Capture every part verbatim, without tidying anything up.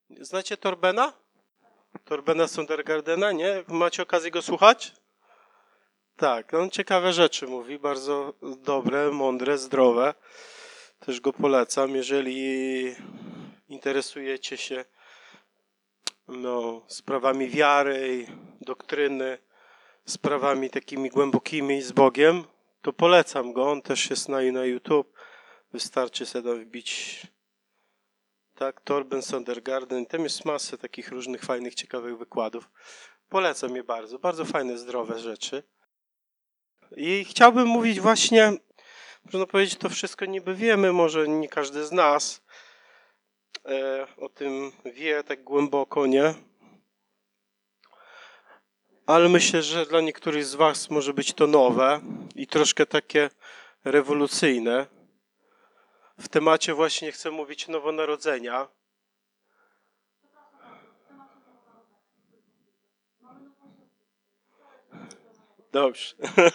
Znacie Torbena? Torbena Sondergardena, nie? Macie okazję go słuchać? Tak, on ciekawe rzeczy mówi, bardzo dobre, mądre, zdrowe. Też go polecam, jeżeli interesujecie się no, sprawami wiary, doktryny, sprawami takimi głębokimi z Bogiem, to polecam go. On też jest na, na YouTube. Wystarczy sobie tam wbić tak, Torben Sondergarden. Tam jest masę takich różnych fajnych, ciekawych wykładów. Polecam je bardzo. Bardzo fajne, zdrowe rzeczy. I chciałbym mówić właśnie, można powiedzieć, to wszystko niby wiemy, może nie każdy z nas e, o tym wie tak głęboko, nie? Ale myślę, że dla niektórych z was może być to nowe i troszkę takie rewolucyjne. W temacie właśnie chcę mówić nowonarodzenia. Dobrze.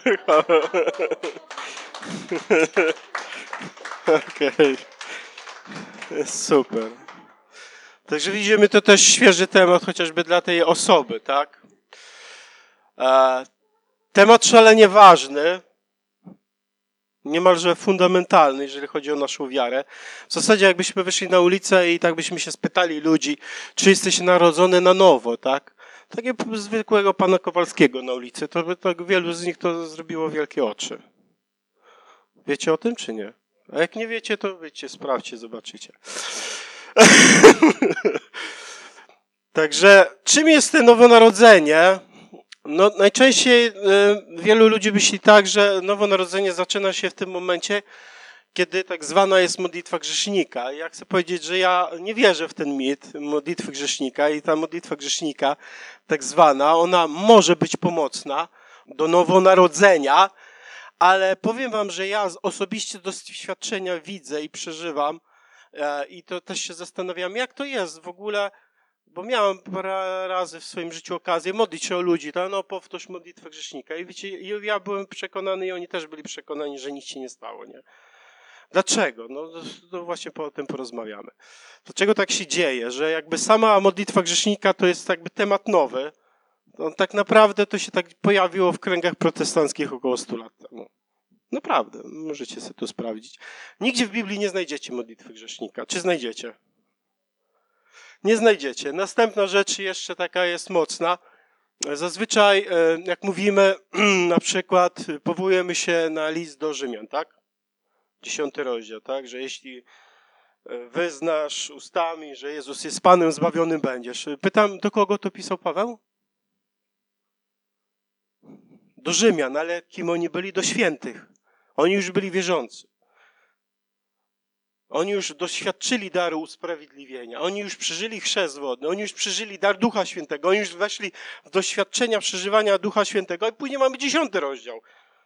Okej. Okay. Super. Także widzimy, to też świeży temat, chociażby dla tej osoby, tak? E, temat szalenie ważny, niemalże fundamentalny, jeżeli chodzi o naszą wiarę. W zasadzie jakbyśmy wyszli na ulicę i tak byśmy się spytali ludzi, czy jesteś narodzony na nowo, tak? Takiego zwykłego pana Kowalskiego na ulicy, to by tak wielu z nich to zrobiło wielkie oczy. Wiecie o tym, czy nie? A jak nie wiecie, to wiecie, sprawdźcie, zobaczycie. Także czym jest to nowonarodzenie? No, najczęściej y, wielu ludzi myśli tak, że nowonarodzenie zaczyna się w tym momencie, kiedy tak zwana jest modlitwa grzesznika. I ja chcę powiedzieć, że ja nie wierzę w ten mit modlitwy grzesznika i ta modlitwa grzesznika, tak zwana, ona może być pomocna do nowonarodzenia, ale powiem wam, że ja osobiście doświadczenia widzę i przeżywam e, i to też się zastanawiam, jak to jest w ogóle, bo miałem parę razy w swoim życiu okazję modlić się o ludzi, to no powtórz modlitwę grzesznika. I wiecie, ja byłem przekonany i oni też byli przekonani, że nic się nie stało, nie? Dlaczego? No to właśnie po tym porozmawiamy. Dlaczego tak się dzieje, że jakby sama modlitwa grzesznika to jest jakby temat nowy, to tak naprawdę to się tak pojawiło w kręgach protestanckich około stu lat temu. Naprawdę, możecie sobie to sprawdzić. Nigdzie w Biblii nie znajdziecie modlitwy grzesznika. Czy znajdziecie? Nie znajdziecie. Następna rzecz jeszcze taka jest mocna. Zazwyczaj, jak mówimy, na przykład powołujemy się na list do Rzymian, tak? Dziesiąty rozdział, tak? Że jeśli wyznasz ustami, że Jezus jest Panem, zbawionym będziesz. Pytam, do kogo to pisał Paweł? Do Rzymian, ale kim oni byli? Do świętych. Oni już byli wierzący. Oni już doświadczyli daru usprawiedliwienia. Oni już przeżyli chrzest wodny. Oni już przeżyli dar Ducha Świętego. Oni już weszli w doświadczenia przeżywania Ducha Świętego. I później mamy dziesiąty rozdział.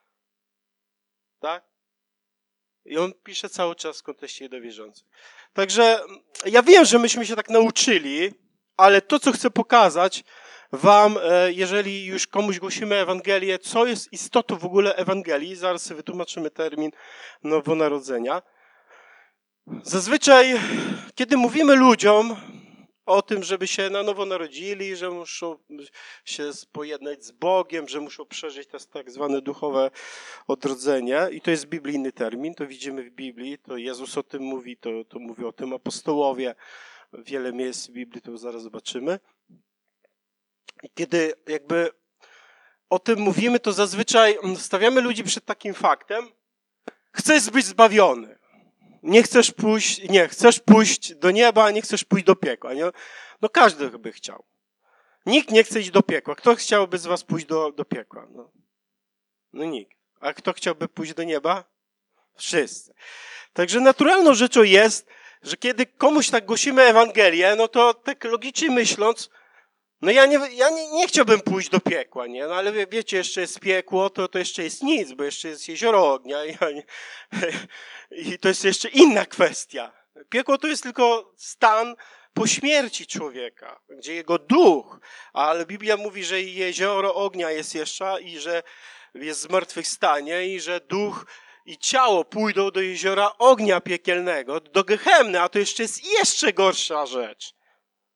Tak? I on pisze cały czas w kontekście do wierzących. Także ja wiem, że myśmy się tak nauczyli, ale to, co chcę pokazać wam, jeżeli już komuś głosimy Ewangelię, co jest istotą w ogóle Ewangelii, zaraz sobie wytłumaczymy termin nowonarodzenia. Zazwyczaj, kiedy mówimy ludziom o tym, żeby się na nowo narodzili, że muszą się pojednać z Bogiem, że muszą przeżyć to tak zwane duchowe odrodzenie, i to jest biblijny termin, to widzimy w Biblii, to Jezus o tym mówi, to, to mówi o tym apostołowie, wiele miejsc w Biblii, to zaraz zobaczymy. I kiedy jakby o tym mówimy, to zazwyczaj stawiamy ludzi przed takim faktem: chcesz być zbawiony. Nie chcesz pójść, nie, chcesz pójść do nieba, nie chcesz pójść do piekła. Nie? No każdy by chciał. Nikt nie chce iść do piekła. Kto chciałby z was pójść do, do piekła? No. no nikt. A kto chciałby pójść do nieba? Wszyscy. Także naturalną rzeczą jest, że kiedy komuś tak głosimy Ewangelię, no to tak logicznie myśląc, no ja nie, ja nie, nie chciałbym pójść do piekła, nie? No ale wiecie, jeszcze jest piekło, to, to jeszcze jest nic, bo jeszcze jest jezioro ognia i, i to jest jeszcze inna kwestia. Piekło to jest tylko stan po śmierci człowieka, gdzie jego duch, ale Biblia mówi, że jezioro ognia jest jeszcze i że jest w zmartwychwstanie i że duch i ciało pójdą do jeziora ognia piekielnego, do Gehenny, a to jeszcze jest jeszcze gorsza rzecz.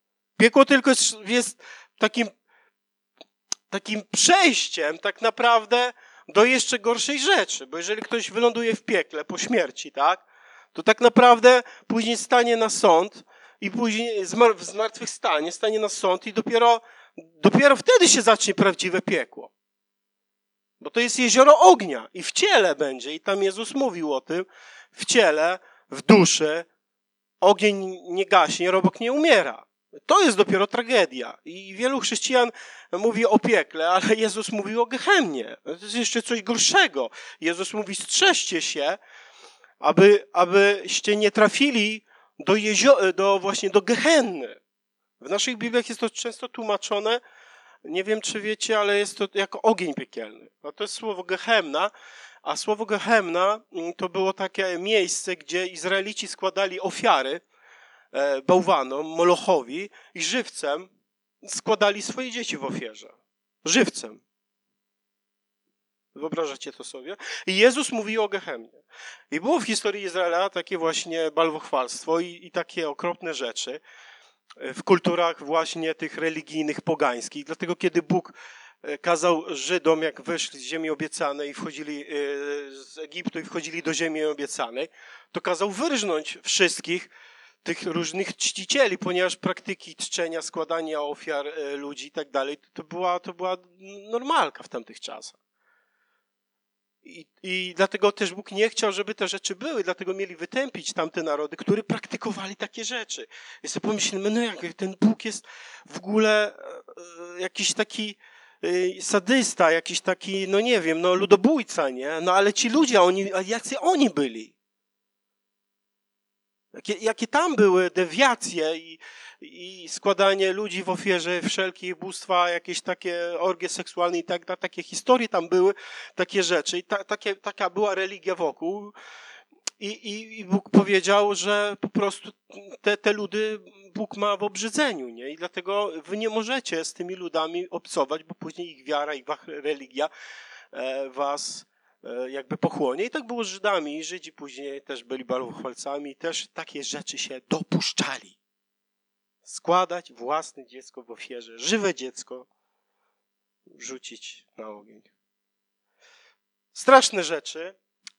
Piekło tylko jest, jest takim, takim przejściem tak naprawdę do jeszcze gorszej rzeczy, bo jeżeli ktoś wyląduje w piekle po śmierci, tak, to tak naprawdę później stanie na sąd i później w zmartwychwstanie stanie na sąd i dopiero, dopiero wtedy się zacznie prawdziwe piekło. Bo to jest jezioro ognia i w ciele będzie, i tam Jezus mówił o tym, w ciele, w duszy, ogień nie gaśnie, robak nie umiera. To jest dopiero tragedia. I wielu chrześcijan mówi o piekle, ale Jezus mówił o Gehemnie. To jest jeszcze coś gorszego. Jezus mówi, strzeżcie się, aby, abyście nie trafili do, jezio- do właśnie do Gehenny. W naszych Bibliach jest to często tłumaczone, nie wiem czy wiecie, ale jest to jako ogień piekielny. No to jest słowo Gehemna, a słowo Gehemna to było takie miejsce, gdzie Izraelici składali ofiary bałwanom, Molochowi i żywcem składali swoje dzieci w ofierze. Żywcem. Wyobrażacie to sobie? I Jezus mówi o Gehemnie. I było w historii Izraela takie właśnie bałwochwalstwo i, i takie okropne rzeczy w kulturach właśnie tych religijnych, pogańskich. Dlatego kiedy Bóg kazał Żydom, jak wyszli z ziemi obiecanej i wchodzili z Egiptu i wchodzili do ziemi obiecanej, to kazał wyrżnąć wszystkich tych różnych czcicieli, ponieważ praktyki czczenia, składania ofiar ludzi i tak dalej, to była, to była normalka w tamtych czasach. I, I dlatego też Bóg nie chciał, żeby te rzeczy były, dlatego mieli wytępić tamte narody, które praktykowali takie rzeczy. I sobie pomyślimy, no jak ten Bóg jest w ogóle e, jakiś taki e, sadysta, jakiś taki, no nie wiem, no ludobójca, nie? No ale ci ludzie, oni, a jacy oni byli? Jakie, jakie tam były dewiacje i, i składanie ludzi w ofierze, wszelkie bóstwa, jakieś takie orgie seksualne i tak, takie historie tam były, takie rzeczy. I ta, takie, taka była religia wokół. I, i, I Bóg powiedział, że po prostu te, te ludy Bóg ma w obrzydzeniu, nie? I dlatego wy nie możecie z tymi ludami obcować, bo później ich wiara, ich religia e, was jakby pochłonie. I tak było z Żydami. I Żydzi później też byli bałwochwalcami i też takie rzeczy się dopuszczali. Składać własne dziecko w ofierze, żywe dziecko rzucić na ogień. Straszne rzeczy.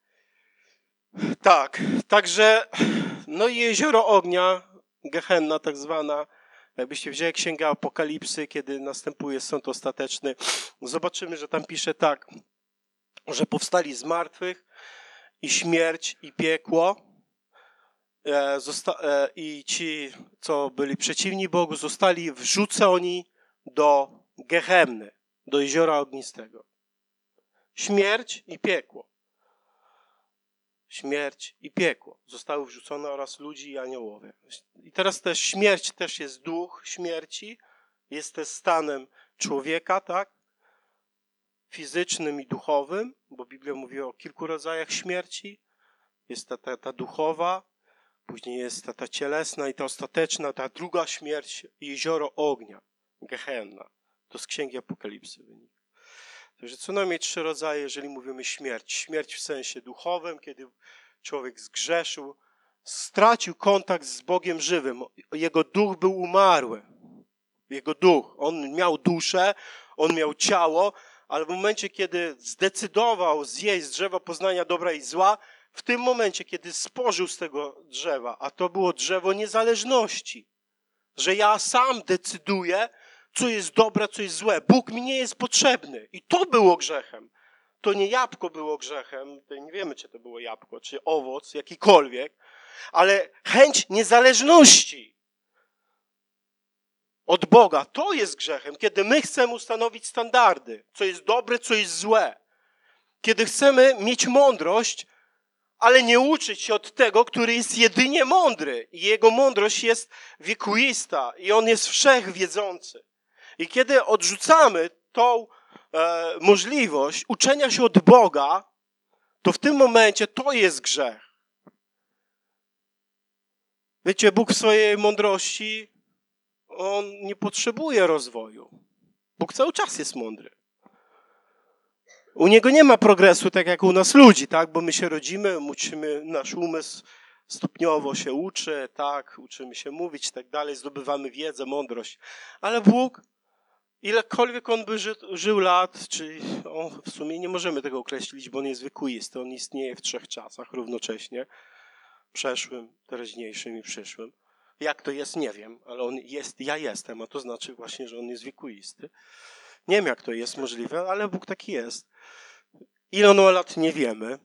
Tak, także no i jezioro ognia, Gehenna tak zwana, jakbyście wzięli Księgę Apokalipsy, kiedy następuje sąd ostateczny, zobaczymy, że tam pisze tak, że powstali z martwych i śmierć i piekło e, zosta- e, i ci, co byli przeciwni Bogu, zostali wrzuceni do Gehemny, do jeziora ognistego. Śmierć i piekło. Śmierć i piekło zostały wrzucone oraz ludzi i aniołowie. I teraz też śmierć też jest duch śmierci, jest też stanem człowieka, tak? Fizycznym i duchowym, bo Biblia mówi o kilku rodzajach śmierci. Jest ta, ta, ta duchowa, później jest ta, ta cielesna i ta ostateczna, ta druga śmierć, jezioro ognia, Gehenna. To z Księgi Apokalipsy wynika. Także co najmniej trzy rodzaje, jeżeli mówimy śmierć. Śmierć w sensie duchowym, kiedy człowiek zgrzeszył, stracił kontakt z Bogiem żywym. Jego duch był umarły. Jego duch. On miał duszę, on miał ciało, ale w momencie, kiedy zdecydował zjeść z drzewa poznania dobra i zła, w tym momencie, kiedy spożył z tego drzewa, a to było drzewo niezależności, że ja sam decyduję, co jest dobre, co jest złe. Bóg mi nie jest potrzebny. I to było grzechem. To nie jabłko było grzechem, nie wiemy, czy to było jabłko, czy owoc, jakikolwiek, ale chęć niezależności od Boga. To jest grzechem, kiedy my chcemy ustanowić standardy, co jest dobre, co jest złe. Kiedy chcemy mieć mądrość, ale nie uczyć się od tego, który jest jedynie mądry. I jego mądrość jest wiekuista i on jest wszechwiedzący. I kiedy odrzucamy tą e, możliwość uczenia się od Boga, to w tym momencie to jest grzech. Wiecie, Bóg w swojej mądrości, on nie potrzebuje rozwoju. Bóg cały czas jest mądry. U Niego nie ma progresu tak jak u nas ludzi, tak? Bo my się rodzimy, musimy nasz umysł stopniowo się uczy, tak, uczymy się mówić i tak dalej, zdobywamy wiedzę, mądrość. Ale Bóg, ilekolwiek On by ży, żył lat, czy on, w sumie nie możemy tego określić, bo On jest wiekuisty, On istnieje w trzech czasach równocześnie, przeszłym, teraźniejszym i przyszłym. Jak to jest, nie wiem, ale On jest, ja jestem, a to znaczy właśnie, że On jest wiekuisty. Nie wiem, jak to jest możliwe, ale Bóg taki jest. Ile On ma lat, nie wiemy.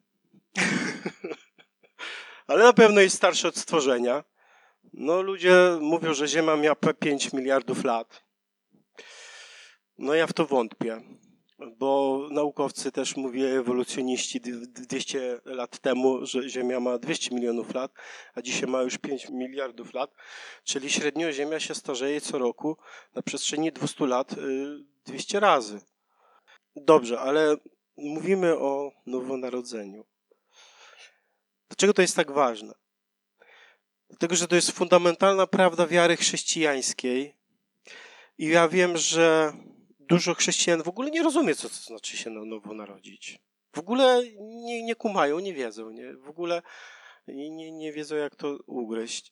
Ale na pewno jest starszy od stworzenia. No ludzie mówią, że Ziemia miała pięć miliardów lat. No ja w to wątpię, bo naukowcy też mówili, ewolucjoniści dwieście lat temu, że Ziemia ma dwieście milionów lat, a dzisiaj ma już pięć miliardów lat, czyli średnio Ziemia się starzeje co roku na przestrzeni dwieście lat dwieście razy. Dobrze, ale mówimy o nowonarodzeniu. Dlaczego to jest tak ważne? Dlatego, że to jest fundamentalna prawda wiary chrześcijańskiej i ja wiem, że dużo chrześcijan w ogóle nie rozumie, co to znaczy się na nowo narodzić. W ogóle nie, nie kumają, nie wiedzą, nie? W ogóle nie, nie, nie wiedzą, jak to ugryźć.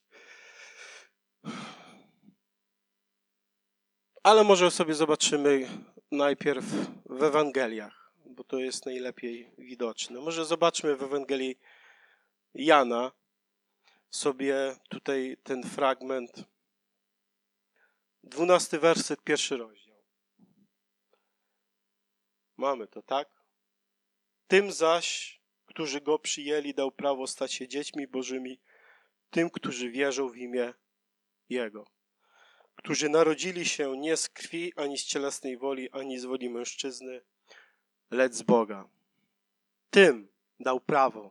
Ale może sobie zobaczymy najpierw w Ewangeliach, bo to jest najlepiej widoczne. Może zobaczmy w Ewangelii Jana sobie tutaj ten fragment, dwunasty werset, pierwszy rozdział. Mamy to, tak? Tym zaś, którzy Go przyjęli, dał prawo stać się dziećmi Bożymi, tym, którzy wierzą w imię Jego, którzy narodzili się nie z krwi, ani z cielesnej woli, ani z woli mężczyzny, lecz z Boga. Tym dał prawo,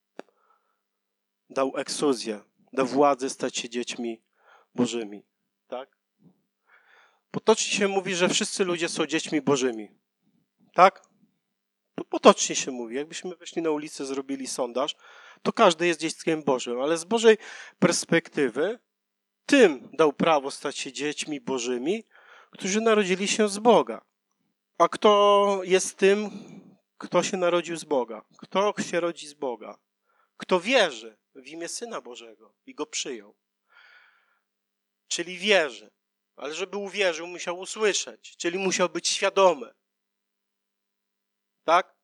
dał eksuzję, dał władzę stać się dziećmi Bożymi. Tak? Potocznie się mówi, że wszyscy ludzie są dziećmi Bożymi. Tak? Potocznie się mówi. Jakbyśmy weszli na ulicę, zrobili sondaż, to każdy jest dzieckiem Bożym. Ale z Bożej perspektywy tym dał prawo stać się dziećmi Bożymi, którzy narodzili się z Boga. A kto jest tym, kto się narodził z Boga? Kto się rodzi z Boga? Kto wierzy w imię Syna Bożego i Go przyjął? Czyli wierzy. Ale żeby uwierzył, musiał usłyszeć. Czyli musiał być świadomy. Tak?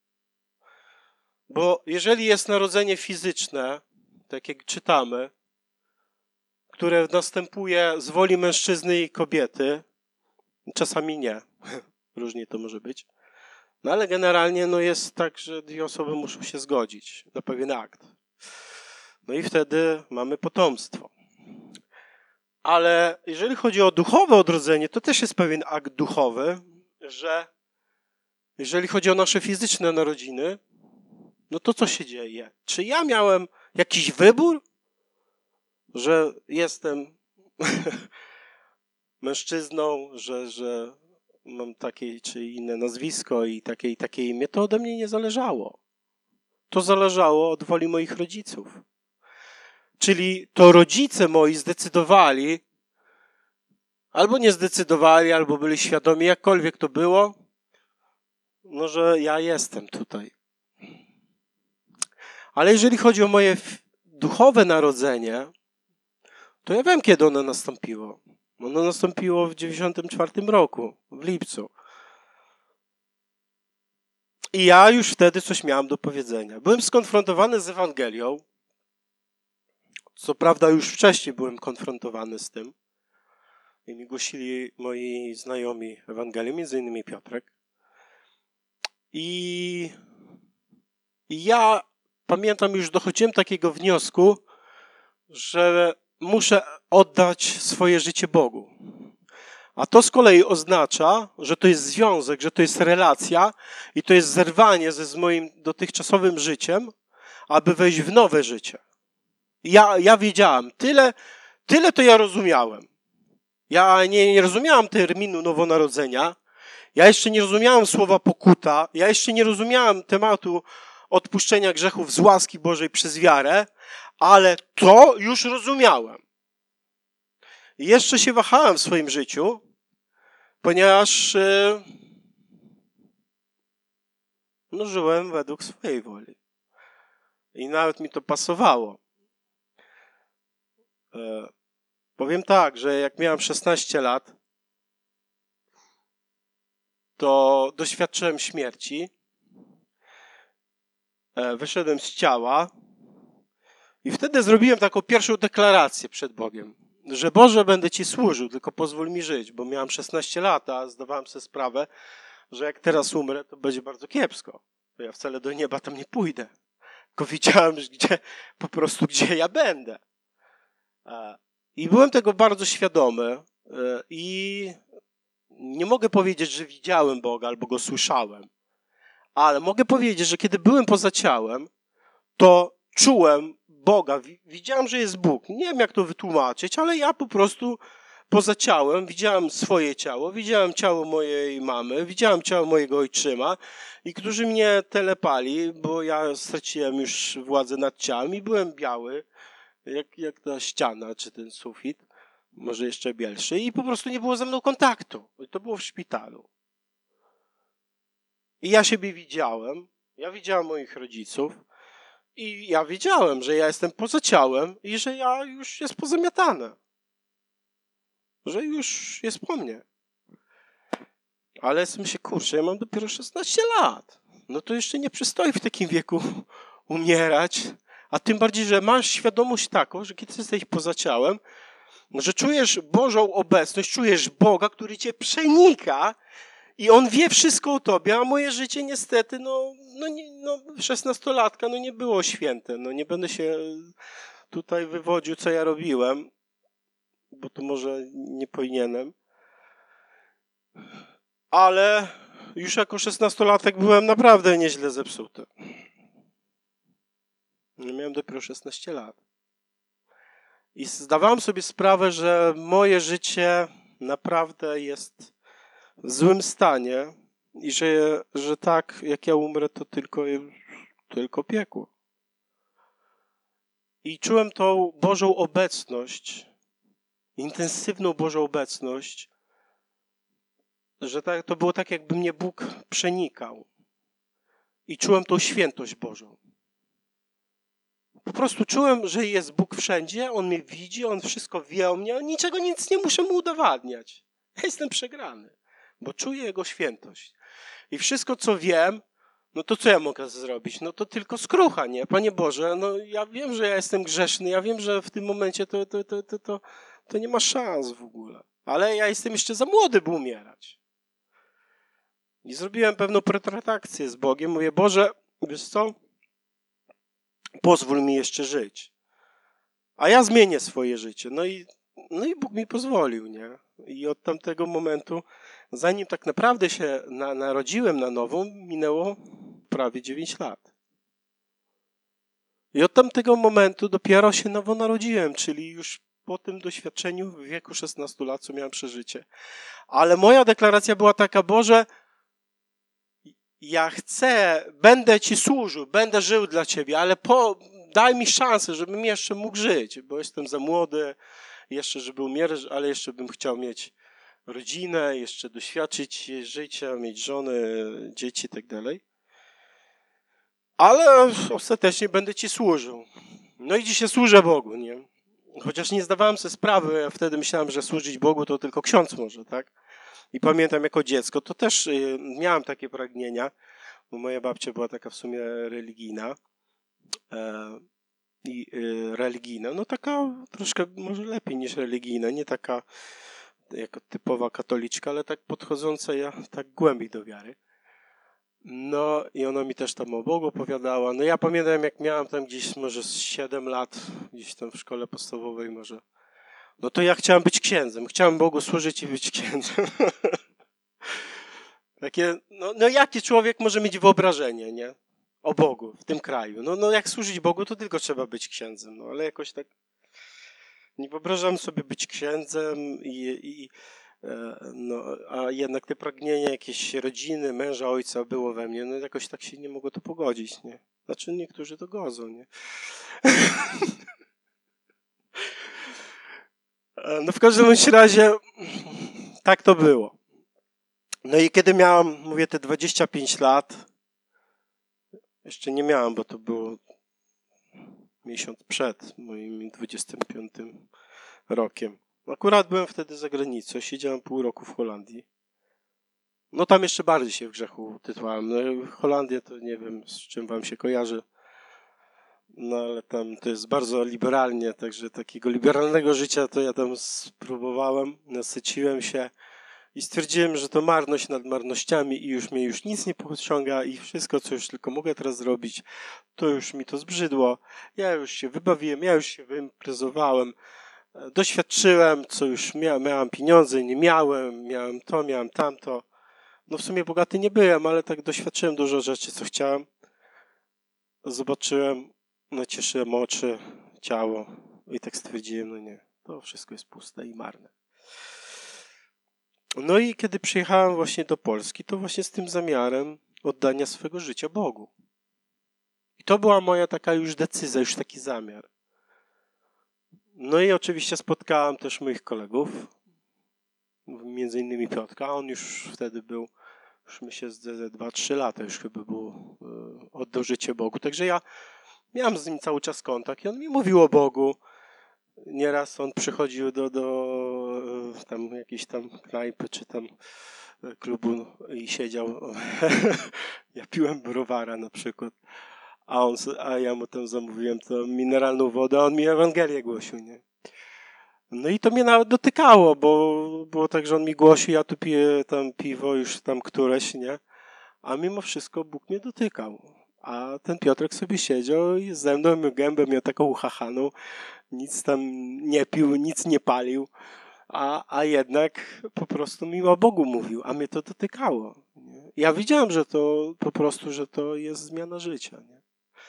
Bo jeżeli jest narodzenie fizyczne, tak jak czytamy, które następuje z woli mężczyzny i kobiety, czasami nie, różnie to może być, no ale generalnie no jest tak, że dwie osoby muszą się zgodzić na pewien akt. No i wtedy mamy potomstwo. Ale jeżeli chodzi o duchowe odrodzenie, to też jest pewien akt duchowy, że jeżeli chodzi o nasze fizyczne narodziny, no to co się dzieje? Czy ja miałem jakiś wybór, że jestem mężczyzną, że, że mam takie czy inne nazwisko i takie i takie imię? To ode mnie nie zależało. To zależało od woli moich rodziców. Czyli to rodzice moi zdecydowali, albo nie zdecydowali, albo byli świadomi, jakkolwiek to było, no że ja jestem tutaj. Ale jeżeli chodzi o moje duchowe narodzenie, to ja wiem, kiedy ono nastąpiło. Ono nastąpiło w dziewięćdziesiątym czwartym roku, w lipcu. I ja już wtedy coś miałem do powiedzenia. Byłem skonfrontowany z Ewangelią. Co prawda już wcześniej byłem konfrontowany z tym. I mi głosili moi znajomi Ewangelię, między innymi Piotrek. I, I ja pamiętam, już dochodziłem takiego wniosku, że muszę oddać swoje życie Bogu. A to z kolei oznacza, że to jest związek, że to jest relacja i to jest zerwanie ze z moim dotychczasowym życiem, aby wejść w nowe życie. Ja, ja wiedziałem, tyle, tyle to ja rozumiałem. Ja nie, nie rozumiałem terminu nowonarodzenia, ja jeszcze nie rozumiałem słowa pokuta, ja jeszcze nie rozumiałem tematu odpuszczenia grzechów z łaski Bożej przez wiarę, ale to już rozumiałem. I jeszcze się wahałem w swoim życiu, ponieważ yy, no, żyłem według swojej woli. I nawet mi to pasowało. E, powiem tak, że jak miałem szesnaście lat, to doświadczyłem śmierci. E, wyszedłem z ciała i wtedy zrobiłem taką pierwszą deklarację przed Bogiem, że Boże, będę Ci służył, tylko pozwól mi żyć, bo miałem szesnaście lat, a zdawałem sobie sprawę, że jak teraz umrę, to będzie bardzo kiepsko. Bo ja wcale do nieba tam nie pójdę. Tylko widziałem, gdzie, po prostu gdzie ja będę. I byłem tego bardzo świadomy i nie mogę powiedzieć, że widziałem Boga albo Go słyszałem, ale mogę powiedzieć, że kiedy byłem poza ciałem, to czułem Boga, widziałem, że jest Bóg. Nie wiem, jak to wytłumaczyć, ale ja po prostu poza ciałem widziałem swoje ciało, widziałem ciało mojej mamy, widziałem ciało mojego ojczyma i którzy mnie telepali, bo ja straciłem już władzę nad ciałem i byłem biały, jak, jak ta ściana czy ten sufit, może jeszcze bielszy i po prostu nie było ze mną kontaktu. I to było w szpitalu. I ja siebie widziałem, ja widziałem moich rodziców i ja wiedziałem, że ja jestem poza ciałem i że ja już jest pozamiatane. Że już jest po mnie. Ale jestem się, kurczę, ja mam dopiero szesnaście lat. No to jeszcze nie przystoi w takim wieku umierać. A tym bardziej, że masz świadomość taką, że kiedy jesteś poza ciałem, że czujesz Bożą obecność, czujesz Boga, który cię przenika i On wie wszystko o tobie, a moje życie niestety, no, no, no szesnastolatka, no nie było święte. No nie będę się tutaj wywodził, co ja robiłem, bo to może nie powinienem. Ale już jako szesnastolatek byłem naprawdę nieźle zepsuty. Miałem dopiero szesnaście lat. I zdawałem sobie sprawę, że moje życie naprawdę jest w złym stanie i że, że tak, jak ja umrę, to tylko, tylko piekło. I czułem tą Bożą obecność, intensywną Bożą obecność, że tak, to było tak, jakby mnie Bóg przenikał. I czułem tą świętość Bożą. Po prostu czułem, że jest Bóg wszędzie, On mnie widzi, On wszystko wie o mnie, niczego nic nie muszę Mu udowadniać. Ja jestem przegrany, bo czuję Jego świętość. I wszystko, co wiem, no to co ja mogę zrobić? No to tylko skrucha, nie? Panie Boże, no ja wiem, że ja jestem grzeszny, ja wiem, że w tym momencie to, to, to, to, to, to nie ma szans w ogóle. Ale ja jestem jeszcze za młody, by umierać. I zrobiłem pewną pretrakcję z Bogiem. Mówię, Boże, wiesz co? Pozwól mi jeszcze żyć. A ja zmienię swoje życie. No i, no i Bóg mi pozwolił, nie? I od tamtego momentu, zanim tak naprawdę się na, narodziłem na nowo, minęło prawie dziewięć lat. I od tamtego momentu dopiero się nowo narodziłem, czyli już po tym doświadczeniu w wieku szesnastu lat, co miałem przeżycie. Ale moja deklaracja była taka, Boże, ja chcę, będę Ci służył, będę żył dla Ciebie, ale po, daj mi szansę, żebym jeszcze mógł żyć, bo jestem za młody, jeszcze żeby umierać, ale jeszcze bym chciał mieć rodzinę, jeszcze doświadczyć życia, mieć żonę, dzieci i tak dalej. Ale ostatecznie będę Ci służył. No i dzisiaj służę Bogu, nie? Chociaż nie zdawałem sobie sprawy, ja wtedy myślałem, że służyć Bogu to tylko ksiądz może, tak? I pamiętam jako dziecko, to też y, miałem takie pragnienia, bo moja babcia była taka w sumie religijna. E, i y, religijna, no taka troszkę może lepiej niż religijna, nie taka jako typowa katoliczka, ale tak podchodząca ja tak głębiej do wiary. No i ona mi też tam o Bogu opowiadała. No ja pamiętam, jak miałem tam gdzieś może z siedem lat, gdzieś tam w szkole podstawowej może, no to ja chciałem być księdzem. Chciałem Bogu służyć i być księdzem. Takie, no, no jaki człowiek może mieć wyobrażenie, nie? O Bogu w tym kraju. No, no jak służyć Bogu, to tylko trzeba być księdzem. No ale jakoś tak nie wyobrażam sobie być księdzem i, i no, a jednak te pragnienie jakiejś rodziny, męża, ojca było we mnie, no jakoś tak się nie mogło to pogodzić, nie? Znaczy niektórzy to godzą, nie? No w każdym razie tak to było. No i kiedy miałem, mówię, te dwadzieścia pięć lat, jeszcze nie miałem, bo to było miesiąc przed moim dwudziestym piątym rokiem. Akurat byłem wtedy za granicą, siedziałem pół roku w Holandii. No tam jeszcze bardziej się w grzechu tytułałem. No, Holandia to nie wiem, z czym wam się kojarzy. No ale tam to jest bardzo liberalnie, także takiego liberalnego życia to ja tam spróbowałem, nasyciłem się i stwierdziłem, że to marność nad marnościami i już mnie już nic nie pociąga i wszystko, co już tylko mogę teraz zrobić, to już mi to zbrzydło. Ja już się wybawiłem, ja już się wyimprezowałem, doświadczyłem, co już mia- miałem pieniądze, nie miałem, miałem to, miałem tamto. No w sumie bogaty nie byłem, ale tak doświadczyłem dużo rzeczy, co chciałem. Zobaczyłem, nacieszyłem oczy, ciało i tak stwierdziłem, no nie, to wszystko jest puste i marne. No i kiedy przyjechałem właśnie do Polski, to właśnie z tym zamiarem oddania swego życia Bogu. I to była moja taka już decyzja, już taki zamiar. No i oczywiście spotkałem też moich kolegów, między innymi Piotrka, on już wtedy był, już myślę, z dwa trzy lata już chyba był, oddał życie Bogu. Także ja miałem z nim cały czas kontakt i on mi mówił o Bogu. Nieraz on przychodził do, do tam jakiejś tam knajpy czy tam klubu i siedział. Ja piłem browara na przykład, a, on, a ja mu tam zamówiłem tą mineralną wodę, a on mi Ewangelię głosił, nie? No i to mnie nawet dotykało, bo było tak, że on mi głosi, ja tu piję tam piwo już tam któreś, nie? A mimo wszystko Bóg mnie dotykał. A ten Piotrek sobie siedział i ze mną gębę miał taką uchachaną, nic tam nie pił, nic nie palił, a, a jednak po prostu mimo Bogu mówił, a mnie to dotykało. Nie? Ja widziałem, że to po prostu, że to jest zmiana życia. Nie?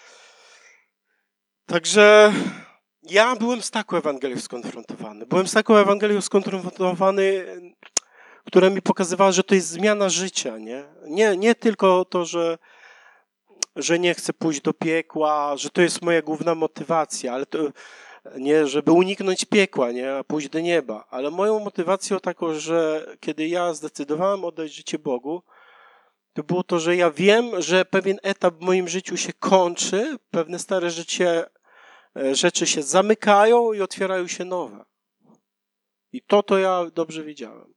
Także ja byłem z taką Ewangelią skonfrontowany. Byłem z taką Ewangelią skonfrontowany, która mi pokazywała, że to jest zmiana życia. Nie, nie, nie tylko to, że że nie chcę pójść do piekła, że to jest moja główna motywacja, ale to nie, żeby uniknąć piekła, nie, a pójść do nieba. Ale moją motywacją taką, że kiedy ja zdecydowałem oddać życie Bogu, to było to, że ja wiem, że pewien etap w moim życiu się kończy, pewne stare życie, rzeczy się zamykają i otwierają się nowe. I to to ja dobrze wiedziałem.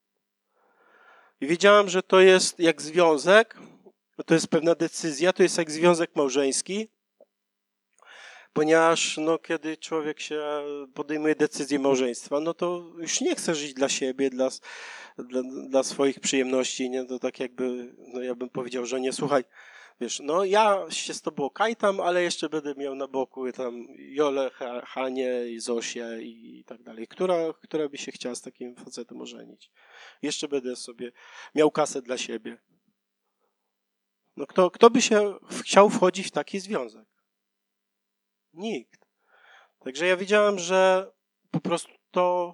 I wiedziałem, że to jest jak związek, to jest pewna decyzja, to jest jak związek małżeński, ponieważ no, kiedy człowiek się podejmuje decyzję małżeństwa, no to już nie chce żyć dla siebie, dla, dla, dla swoich przyjemności, nie? To tak jakby, no ja bym powiedział, że nie, słuchaj, wiesz, no ja się z tobą kajtam, ale jeszcze będę miał na boku tam Jolę, Hanię i Zosię i tak dalej, która, która by się chciała z takim facetem ożenić. Jeszcze będę sobie miał kasę dla siebie. No kto, kto by się chciał wchodzić w taki związek? Nikt. Także ja wiedziałem, że po prostu to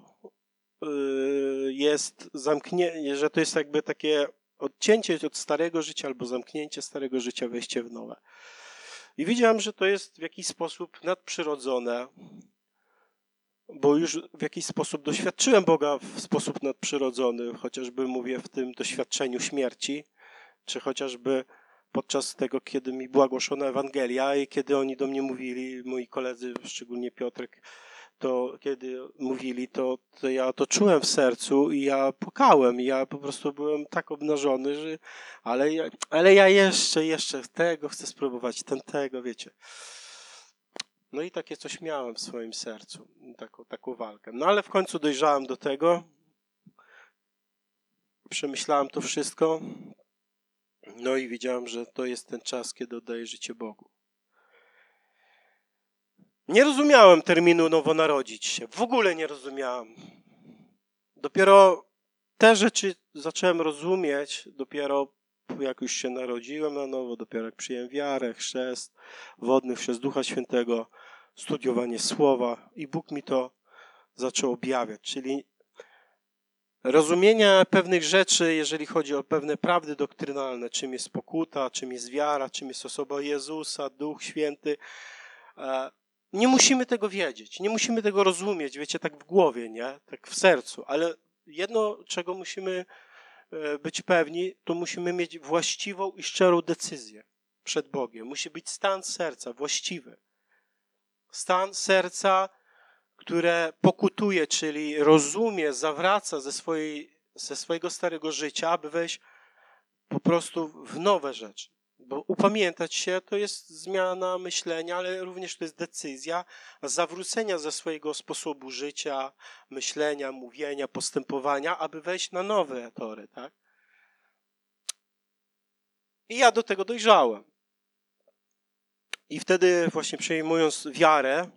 jest zamknięcie, że to jest jakby takie odcięcie od starego życia albo zamknięcie starego życia, wejście w nowe. I wiedziałem, że to jest w jakiś sposób nadprzyrodzone, bo już w jakiś sposób doświadczyłem Boga w sposób nadprzyrodzony, chociażby mówię w tym doświadczeniu śmierci, czy chociażby podczas tego, kiedy mi była głoszona Ewangelia i kiedy oni do mnie mówili, moi koledzy, szczególnie Piotrek, to kiedy mówili, to, to ja to czułem w sercu i ja płakałem i ja po prostu byłem tak obnażony, że ale ja, ale ja jeszcze, jeszcze tego chcę spróbować, ten tego, wiecie. No i takie coś miałem w swoim sercu, taką, taką walkę. No ale w końcu dojrzałem do tego, przemyślałem to wszystko, no i wiedziałem, że to jest ten czas, kiedy oddaję życie Bogu. Nie rozumiałem terminu nowonarodzić się. W ogóle nie rozumiałem. Dopiero te rzeczy zacząłem rozumieć, dopiero jak już się narodziłem na nowo, dopiero jak przyjąłem wiarę, chrzest wodny, chrzest Ducha Świętego, studiowanie Słowa i Bóg mi to zaczął objawiać. Czyli rozumienia pewnych rzeczy, jeżeli chodzi o pewne prawdy doktrynalne, czym jest pokuta, czym jest wiara, czym jest osoba Jezusa, Duch Święty. Nie musimy tego wiedzieć, nie musimy tego rozumieć, wiecie, tak w głowie, nie? Tak w sercu, ale jedno, czego musimy być pewni, to musimy mieć właściwą i szczerą decyzję przed Bogiem. Musi być stan serca właściwy. Stan serca, które pokutuje, czyli rozumie, zawraca ze, swojej, ze swojego starego życia, aby wejść po prostu w nowe rzeczy. Bo upamiętać się to jest zmiana myślenia, ale również to jest decyzja zawrócenia ze swojego sposobu życia, myślenia, mówienia, postępowania, aby wejść na nowe tory, tak? I ja do tego dojrzałem. I wtedy właśnie przyjmując wiarę,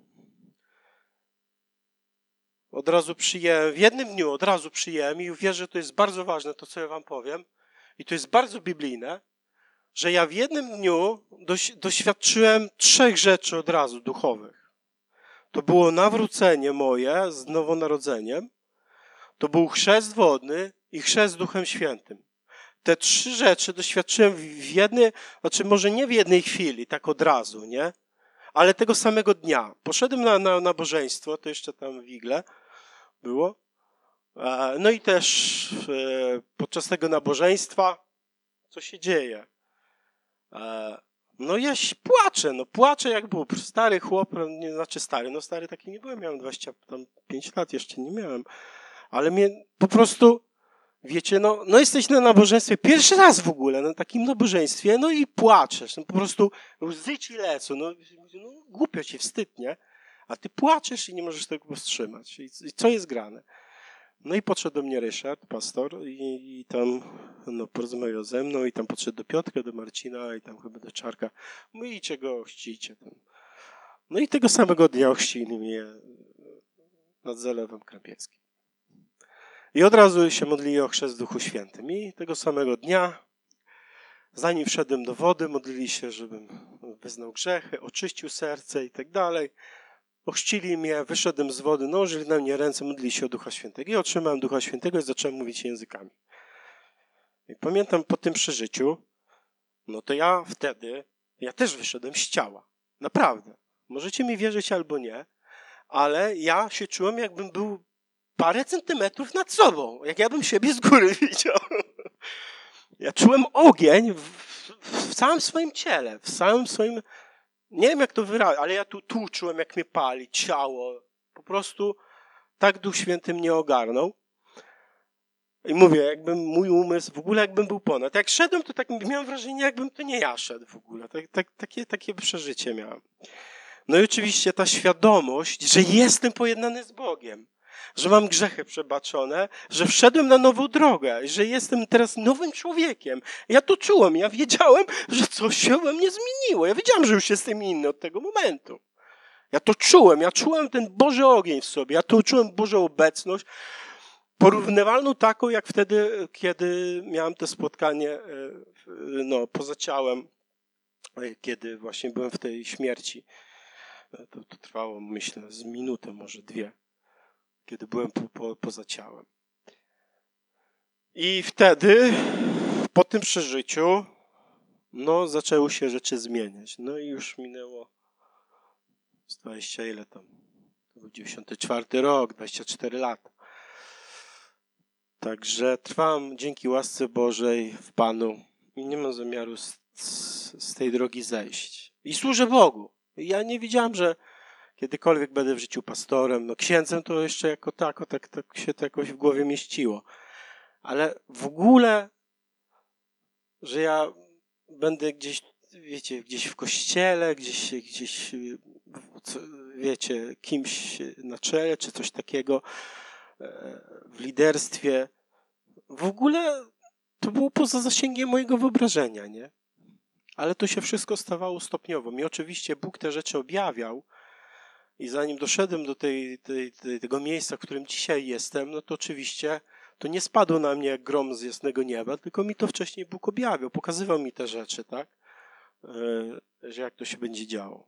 od razu przyjąłem, w jednym dniu od razu przyjąłem i wierzę, że to jest bardzo ważne, to co ja wam powiem, i to jest bardzo biblijne, że ja w jednym dniu doś, doświadczyłem trzech rzeczy od razu duchowych. To było nawrócenie moje z nowonarodzeniem, to był chrzest wodny i chrzest Duchem Świętym. Te trzy rzeczy doświadczyłem w jednej, znaczy może nie w jednej chwili, tak od razu, nie? Ale tego samego dnia. Poszedłem na, na nabożeństwo, to jeszcze tam w Igle było. No i też podczas tego nabożeństwa, co się dzieje? No ja płaczę, no płaczę jak był stary chłop, nie znaczy stary, no stary taki nie byłem, miałem dwadzieścia pięć lat, jeszcze nie miałem, ale mnie po prostu, wiecie, no, no jesteś na nabożeństwie, pierwszy raz w ogóle na takim nabożeństwie, no i płaczesz, no po prostu łzy ci lecą, no, no głupio ci, wstyd, nie? A ty płaczesz i nie możesz tego powstrzymać. I, i co jest grane? No i podszedł do mnie Ryszard, pastor, i, i tam no, porozmawiał ze mną, i tam podszedł do Piotrka, do Marcina, i tam chyba do Czarka. Myjcie go, chrzcijcie tam. No i tego samego dnia ochrzcili mnie nad Zalewem Krępieckim. I od razu się modlili o chrzest w Duchu Świętym. I tego samego dnia, zanim wszedłem do wody, modlili się, żebym wyznał grzechy, oczyścił serce i tak dalej. Ochrzcili mnie, wyszedłem z wody, nałożyli na mnie ręce, modlili się o Ducha Świętego. I otrzymałem Ducha Świętego i zacząłem mówić językami. I pamiętam po tym przeżyciu, no to ja wtedy, ja też wyszedłem z ciała. Naprawdę. Możecie mi wierzyć albo nie, ale ja się czułem, jakbym był parę centymetrów nad sobą, jak ja bym siebie z góry widział. Ja czułem ogień w, w całym swoim ciele, w całym swoim... Nie wiem, jak to wyrazić, ale ja tu, tu czułem, jak mnie pali, ciało. Po prostu tak Duch Święty mnie ogarnął. I mówię, jakbym mój umysł, w ogóle jakbym był ponad. Jak szedłem, to tak miałem wrażenie, jakbym to nie ja szedł w ogóle. Tak, tak, takie, takie przeżycie miałem. No i oczywiście ta świadomość, że jestem pojednany z Bogiem, że mam grzechy przebaczone, że wszedłem na nową drogę, że jestem teraz nowym człowiekiem. Ja to czułem, ja wiedziałem, że coś się we mnie zmieniło. Ja wiedziałem, że już jestem inny od tego momentu. Ja to czułem, ja czułem ten Boży ogień w sobie, ja to czułem Bożą obecność, porównywalną taką, jak wtedy, kiedy miałem to spotkanie no, poza ciałem, kiedy właśnie byłem w tej śmierci. To, to trwało, myślę, z minutę, może dwie, kiedy byłem po, po, poza ciałem. I wtedy, po tym przeżyciu, no, zaczęły się rzeczy zmieniać. No i już minęło z dwadzieścia ile tam? To był dziewięćdziesiąty czwarty rok, dwadzieścia cztery lata. Także trwam dzięki łasce Bożej w Panu i nie mam zamiaru z, z, z tej drogi zejść. I służę Bogu. Ja nie wiedziałem, że kiedykolwiek będę w życiu pastorem. No księdzem to jeszcze jako tako, tak, tak się to jakoś w głowie mieściło. Ale w ogóle, że ja będę gdzieś, wiecie, gdzieś w kościele, gdzieś, gdzieś wiecie, kimś na czele, czy coś takiego, w liderstwie. W ogóle to było poza zasięgiem mojego wyobrażenia, nie? Ale to się wszystko stawało stopniowo. Mi oczywiście Bóg te rzeczy objawiał i zanim doszedłem do tej, tej, tej, tego miejsca, w którym dzisiaj jestem, no to oczywiście to nie spadło na mnie jak grom z jasnego nieba, tylko mi to wcześniej Bóg objawiał, pokazywał mi te rzeczy, tak? Yy, że jak to się będzie działo.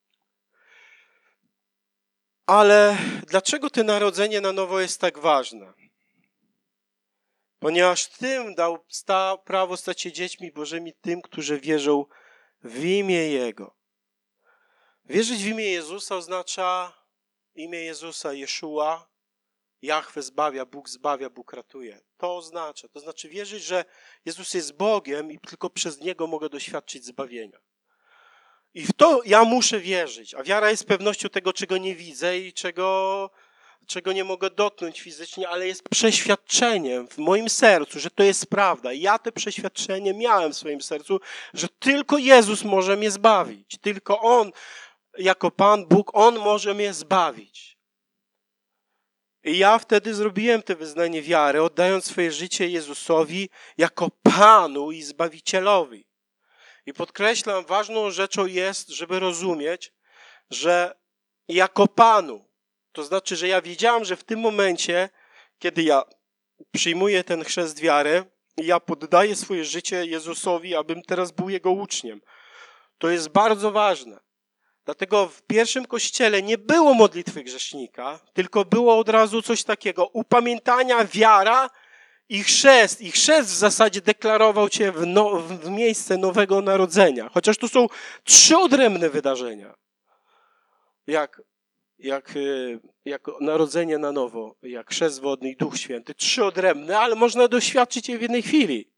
Ale dlaczego to narodzenie na nowo jest tak ważne? Ponieważ tym dał sta, prawo stać się dziećmi Bożymi tym, którzy wierzą w imię Jego. Wierzyć w imię Jezusa oznacza imię Jezusa, Jeszua, Jahwe zbawia, Bóg zbawia, Bóg ratuje. To oznacza. To znaczy wierzyć, że Jezus jest Bogiem i tylko przez Niego mogę doświadczyć zbawienia. I w to ja muszę wierzyć. A wiara jest pewnością tego, czego nie widzę i czego, czego nie mogę dotknąć fizycznie, ale jest przeświadczeniem w moim sercu, że to jest prawda. I ja to przeświadczenie miałem w swoim sercu, że tylko Jezus może mnie zbawić. Tylko On, jako Pan Bóg, On może mnie zbawić. I ja wtedy zrobiłem to wyznanie wiary, oddając swoje życie Jezusowi jako Panu i Zbawicielowi. I podkreślam, ważną rzeczą jest, żeby rozumieć, że jako Panu, to znaczy, że ja wiedziałem, że w tym momencie, kiedy ja przyjmuję ten chrzest wiary, ja poddaję swoje życie Jezusowi, abym teraz był Jego uczniem. To jest bardzo ważne. Dlatego w pierwszym kościele nie było modlitwy grzesznika, tylko było od razu coś takiego, upamiętania, wiara i chrzest. I chrzest w zasadzie deklarował cię w, no, w miejsce nowego narodzenia. Chociaż to są trzy odrębne wydarzenia. Jak, jak, jak narodzenie na nowo, jak chrzest wodny i Duch Święty. Trzy odrębne, ale można doświadczyć je w jednej chwili.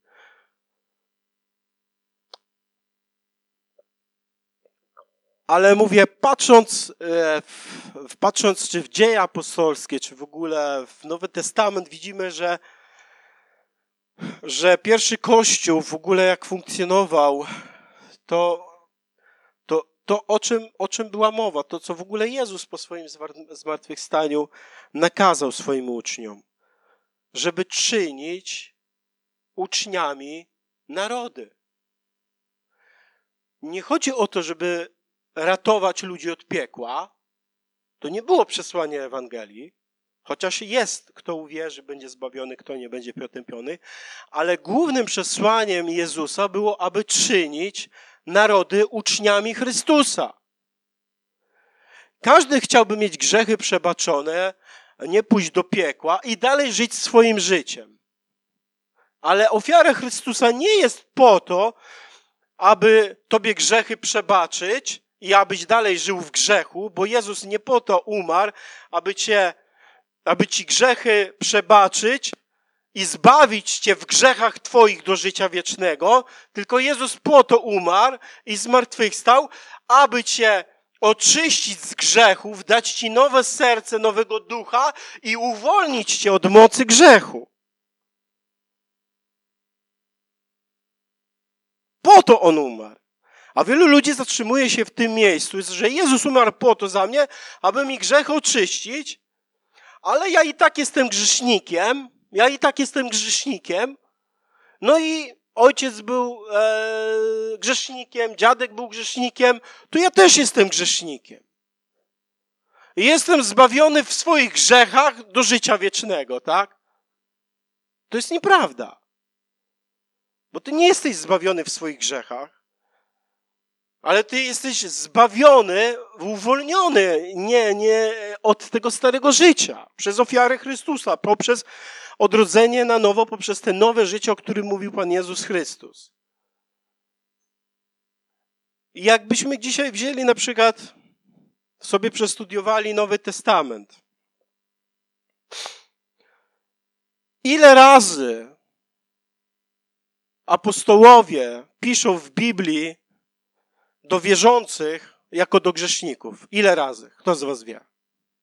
Ale mówię, patrząc, w, patrząc czy w dzieje apostolskie, czy w ogóle w Nowy Testament, widzimy, że, że pierwszy Kościół w ogóle jak funkcjonował, to, to, to o, czym, o czym była mowa, to co w ogóle Jezus po swoim zmartwychwstaniu nakazał swoim uczniom, żeby czynić uczniami narody. Nie chodzi o to, żeby ratować ludzi od piekła. To nie było przesłanie Ewangelii, chociaż jest, kto uwierzy, będzie zbawiony, kto nie będzie potępiony, ale głównym przesłaniem Jezusa było, aby czynić narody uczniami Chrystusa. Każdy chciałby mieć grzechy przebaczone, nie pójść do piekła i dalej żyć swoim życiem. Ale ofiara Chrystusa nie jest po to, aby tobie grzechy przebaczyć i abyś dalej żył w grzechu, bo Jezus nie po to umarł, aby cię, aby ci grzechy przebaczyć i zbawić cię w grzechach twoich do życia wiecznego, tylko Jezus po to umarł i zmartwychwstał, aby cię oczyścić z grzechów, dać ci nowe serce, nowego ducha i uwolnić cię od mocy grzechu. Po to On umarł. A wielu ludzi zatrzymuje się w tym miejscu, że Jezus umarł po to za mnie, aby mi grzech oczyścić, ale ja i tak jestem grzesznikiem, ja i tak jestem grzesznikiem, no i ojciec był e, grzesznikiem, dziadek był grzesznikiem, to ja też jestem grzesznikiem. I jestem zbawiony w swoich grzechach do życia wiecznego, tak? To jest nieprawda. Bo ty nie jesteś zbawiony w swoich grzechach, ale ty jesteś zbawiony, uwolniony nie, nie od tego starego życia, przez ofiarę Chrystusa, poprzez odrodzenie na nowo, poprzez te nowe życie, o którym mówił Pan Jezus Chrystus. I jakbyśmy dzisiaj wzięli na przykład, sobie przestudiowali Nowy Testament. Ile razy apostołowie piszą w Biblii do wierzących jako do grzeszników? Ile razy? Kto z was wie?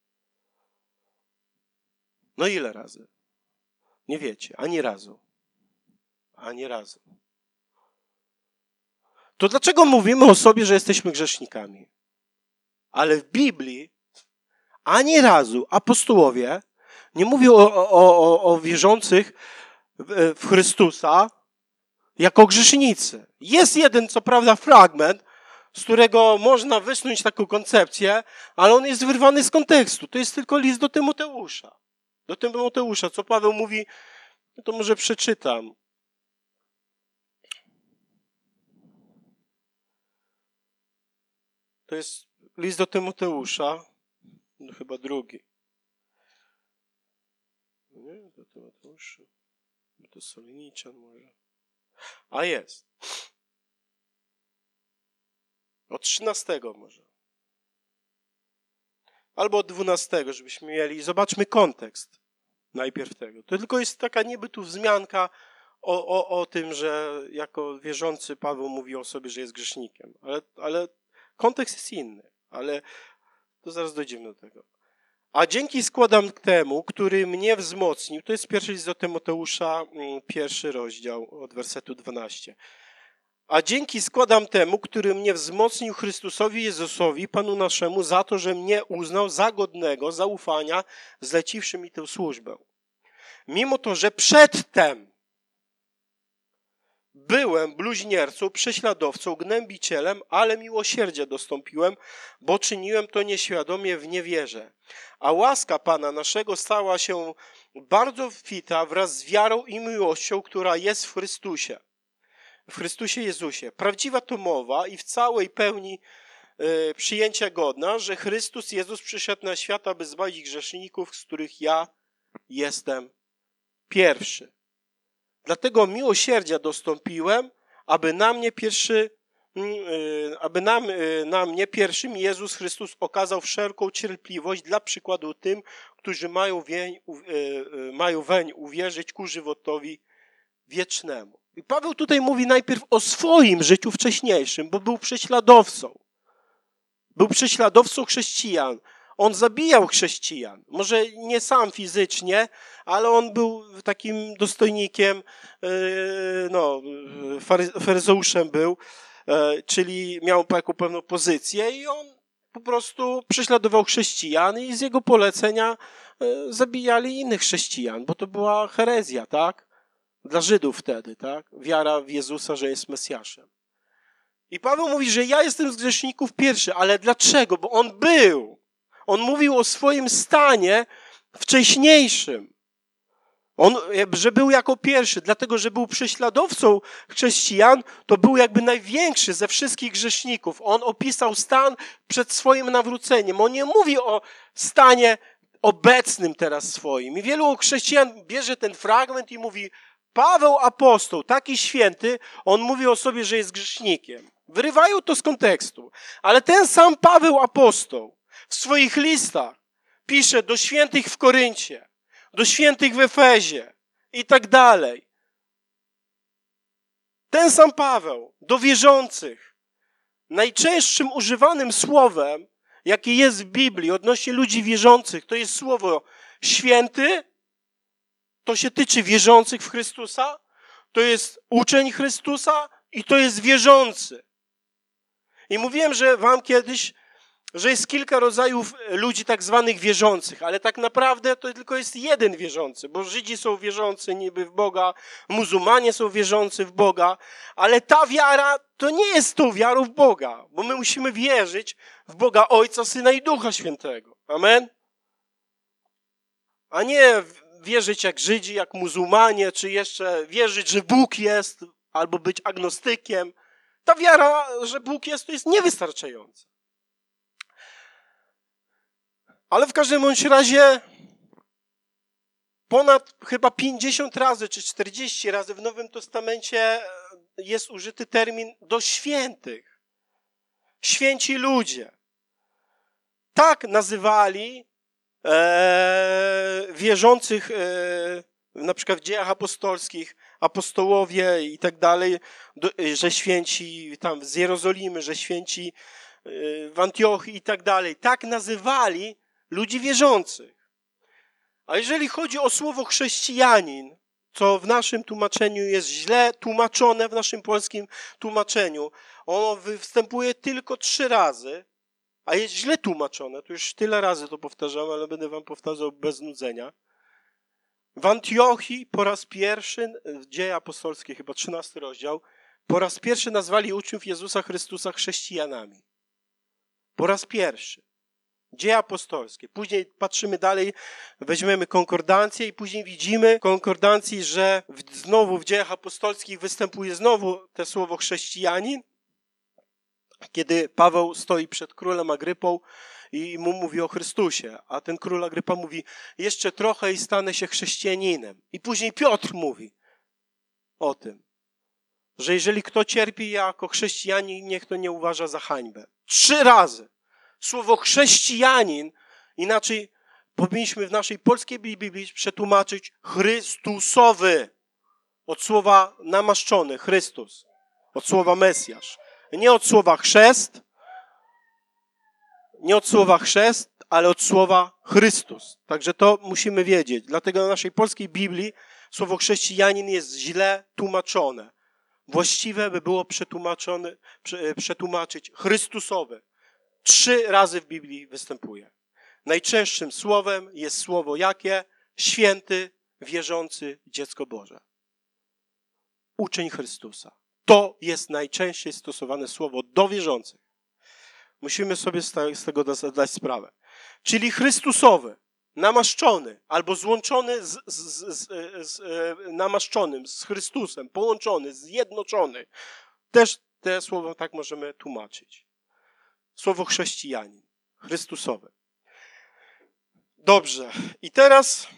No ile razy? Nie wiecie. Ani razu. Ani razu. To dlaczego mówimy o sobie, że jesteśmy grzesznikami? Ale w Biblii ani razu apostołowie nie mówią o, o, o, o wierzących w, w Chrystusa jako grzesznicy. Jest jeden, co prawda, fragment, z którego można wysnuć taką koncepcję, ale on jest wyrwany z kontekstu. To jest tylko list do Tymoteusza. Do Tymoteusza, co Paweł mówi, no to może przeczytam. To jest list do Tymoteusza, no chyba drugi. Nie, do Tymoteusza. Do Soliniczan może. A jest. Od trzynastego może. Albo od dwunastego, żebyśmy mieli. Zobaczmy kontekst najpierw tego. To tylko jest taka niby tu wzmianka o, o, o tym, że jako wierzący Paweł mówi o sobie, że jest grzesznikiem. Ale, ale Kontekst jest inny, ale to zaraz dojdziemy do tego. A dzięki składam temu, który mnie wzmocnił. To jest pierwszy list do Tymoteusza, pierwszy rozdział od wersetu dwunastego. A dzięki składam temu, który mnie wzmocnił Chrystusowi Jezusowi, Panu naszemu, za to, że mnie uznał za godnego zaufania, zleciwszy mi tę służbę. Mimo to, że przedtem byłem bluźniercą, prześladowcą, gnębicielem, ale miłosierdzia dostąpiłem, bo czyniłem to nieświadomie w niewierze. A łaska Pana naszego stała się bardzo obfita wraz z wiarą i miłością, która jest w Chrystusie. W Chrystusie Jezusie. Prawdziwa to mowa i w całej pełni y, przyjęcia godna, że Chrystus Jezus przyszedł na świat, aby zbawić grzeszników, z których ja jestem pierwszy. Dlatego miłosierdzia dostąpiłem, aby na mnie pierwszy, y, aby nam, y, na mnie pierwszym Jezus Chrystus okazał wszelką cierpliwość dla przykładu tym, którzy mają, wień, y, y, mają weń uwierzyć ku żywotowi wiecznemu. I Paweł tutaj mówi najpierw o swoim życiu wcześniejszym, bo był prześladowcą. Był prześladowcą chrześcijan. On zabijał chrześcijan. Może nie sam fizycznie, ale on był takim dostojnikiem, no, faryzeuszem był, czyli miał taką pewną pozycję i on po prostu prześladował chrześcijan i z jego polecenia zabijali innych chrześcijan, bo to była herezja, tak? Dla Żydów wtedy, tak? Wiara w Jezusa, że jest Mesjaszem. I Paweł mówi, że ja jestem z grzeszników pierwszy, ale dlaczego? Bo on był. On mówił o swoim stanie wcześniejszym. On, że był jako pierwszy, dlatego, że był prześladowcą chrześcijan, to był jakby największy ze wszystkich grzeszników. On opisał stan przed swoim nawróceniem. On nie mówi o stanie obecnym teraz swoim. I wielu chrześcijan bierze ten fragment i mówi, Paweł apostoł, taki święty, on mówi o sobie, że jest grzesznikiem. Wyrywają to z kontekstu. Ale ten sam Paweł apostoł w swoich listach pisze do świętych w Koryncie, do świętych w Efezie i tak dalej. Ten sam Paweł do wierzących. Najczęstszym używanym słowem, jakie jest w Biblii odnośnie ludzi wierzących, to jest słowo święty. To się tyczy wierzących w Chrystusa, to jest uczeń Chrystusa i to jest wierzący. I mówiłem, że wam kiedyś, że jest kilka rodzajów ludzi tak zwanych wierzących, ale tak naprawdę to tylko jest jeden wierzący, bo Żydzi są wierzący niby w Boga, muzułmanie są wierzący w Boga, ale ta wiara to nie jest tą wiarą w Boga, bo my musimy wierzyć w Boga Ojca, Syna i Ducha Świętego. Amen? A nie wierzyć jak Żydzi, jak muzułmanie, czy jeszcze wierzyć, że Bóg jest, albo być agnostykiem. Ta wiara, że Bóg jest, to jest niewystarczająca. Ale w każdym bądź razie ponad chyba pięćdziesiąt razy, czy czterdzieści razy w Nowym Testamencie jest użyty termin do świętych. Święci ludzie. Tak nazywali E, wierzących e, na przykład w dziejach apostolskich, apostołowie i tak dalej, do, że święci tam z Jerozolimy, że święci e, w Antiochii i tak dalej. Tak nazywali ludzi wierzących. A jeżeli chodzi o słowo chrześcijanin, co w naszym tłumaczeniu jest źle tłumaczone, w naszym polskim tłumaczeniu, ono występuje tylko trzy razy, a jest źle tłumaczone, to już tyle razy to powtarzam, ale będę wam powtarzał bez nudzenia. W Antiochii po raz pierwszy, w Dzieje Apostolskie, chyba trzynasty rozdział, po raz pierwszy nazwali uczniów Jezusa Chrystusa chrześcijanami. Po raz pierwszy. Dzieje Apostolskie. Później patrzymy dalej, weźmiemy konkordancję i później widzimy w konkordancji, że znowu w Dziejach Apostolskich występuje znowu to słowo chrześcijanin, kiedy Paweł stoi przed królem Agrypą i mu mówi o Chrystusie, a ten król Agrypa mówi, jeszcze trochę i stanę się chrześcijaninem. I później Piotr mówi o tym, że jeżeli kto cierpi jako chrześcijanin, niech to nie uważa za hańbę. Trzy razy słowo chrześcijanin, inaczej powinniśmy w naszej polskiej Biblii przetłumaczyć Chrystusowy, od słowa namaszczony, Chrystus, od słowa Mesjasz. Nie od słowa chrzest, Nie od słowa chrzest, ale od słowa Chrystus. Także to musimy wiedzieć. Dlatego na naszej polskiej Biblii słowo chrześcijanin jest źle tłumaczone. Właściwe by było przetłumaczone, przetłumaczyć Chrystusowy. Trzy razy w Biblii występuje. Najczęstszym słowem jest słowo jakie? Święty, wierzący, dziecko Boże. Uczeń Chrystusa. To jest najczęściej stosowane słowo do wierzących. Musimy sobie z tego zdać sprawę. Czyli Chrystusowy, namaszczony albo złączony z, z, z, z namaszczonym, z Chrystusem, połączony, zjednoczony. Też te słowo tak możemy tłumaczyć. Słowo chrześcijanin, Chrystusowy. Dobrze. I teraz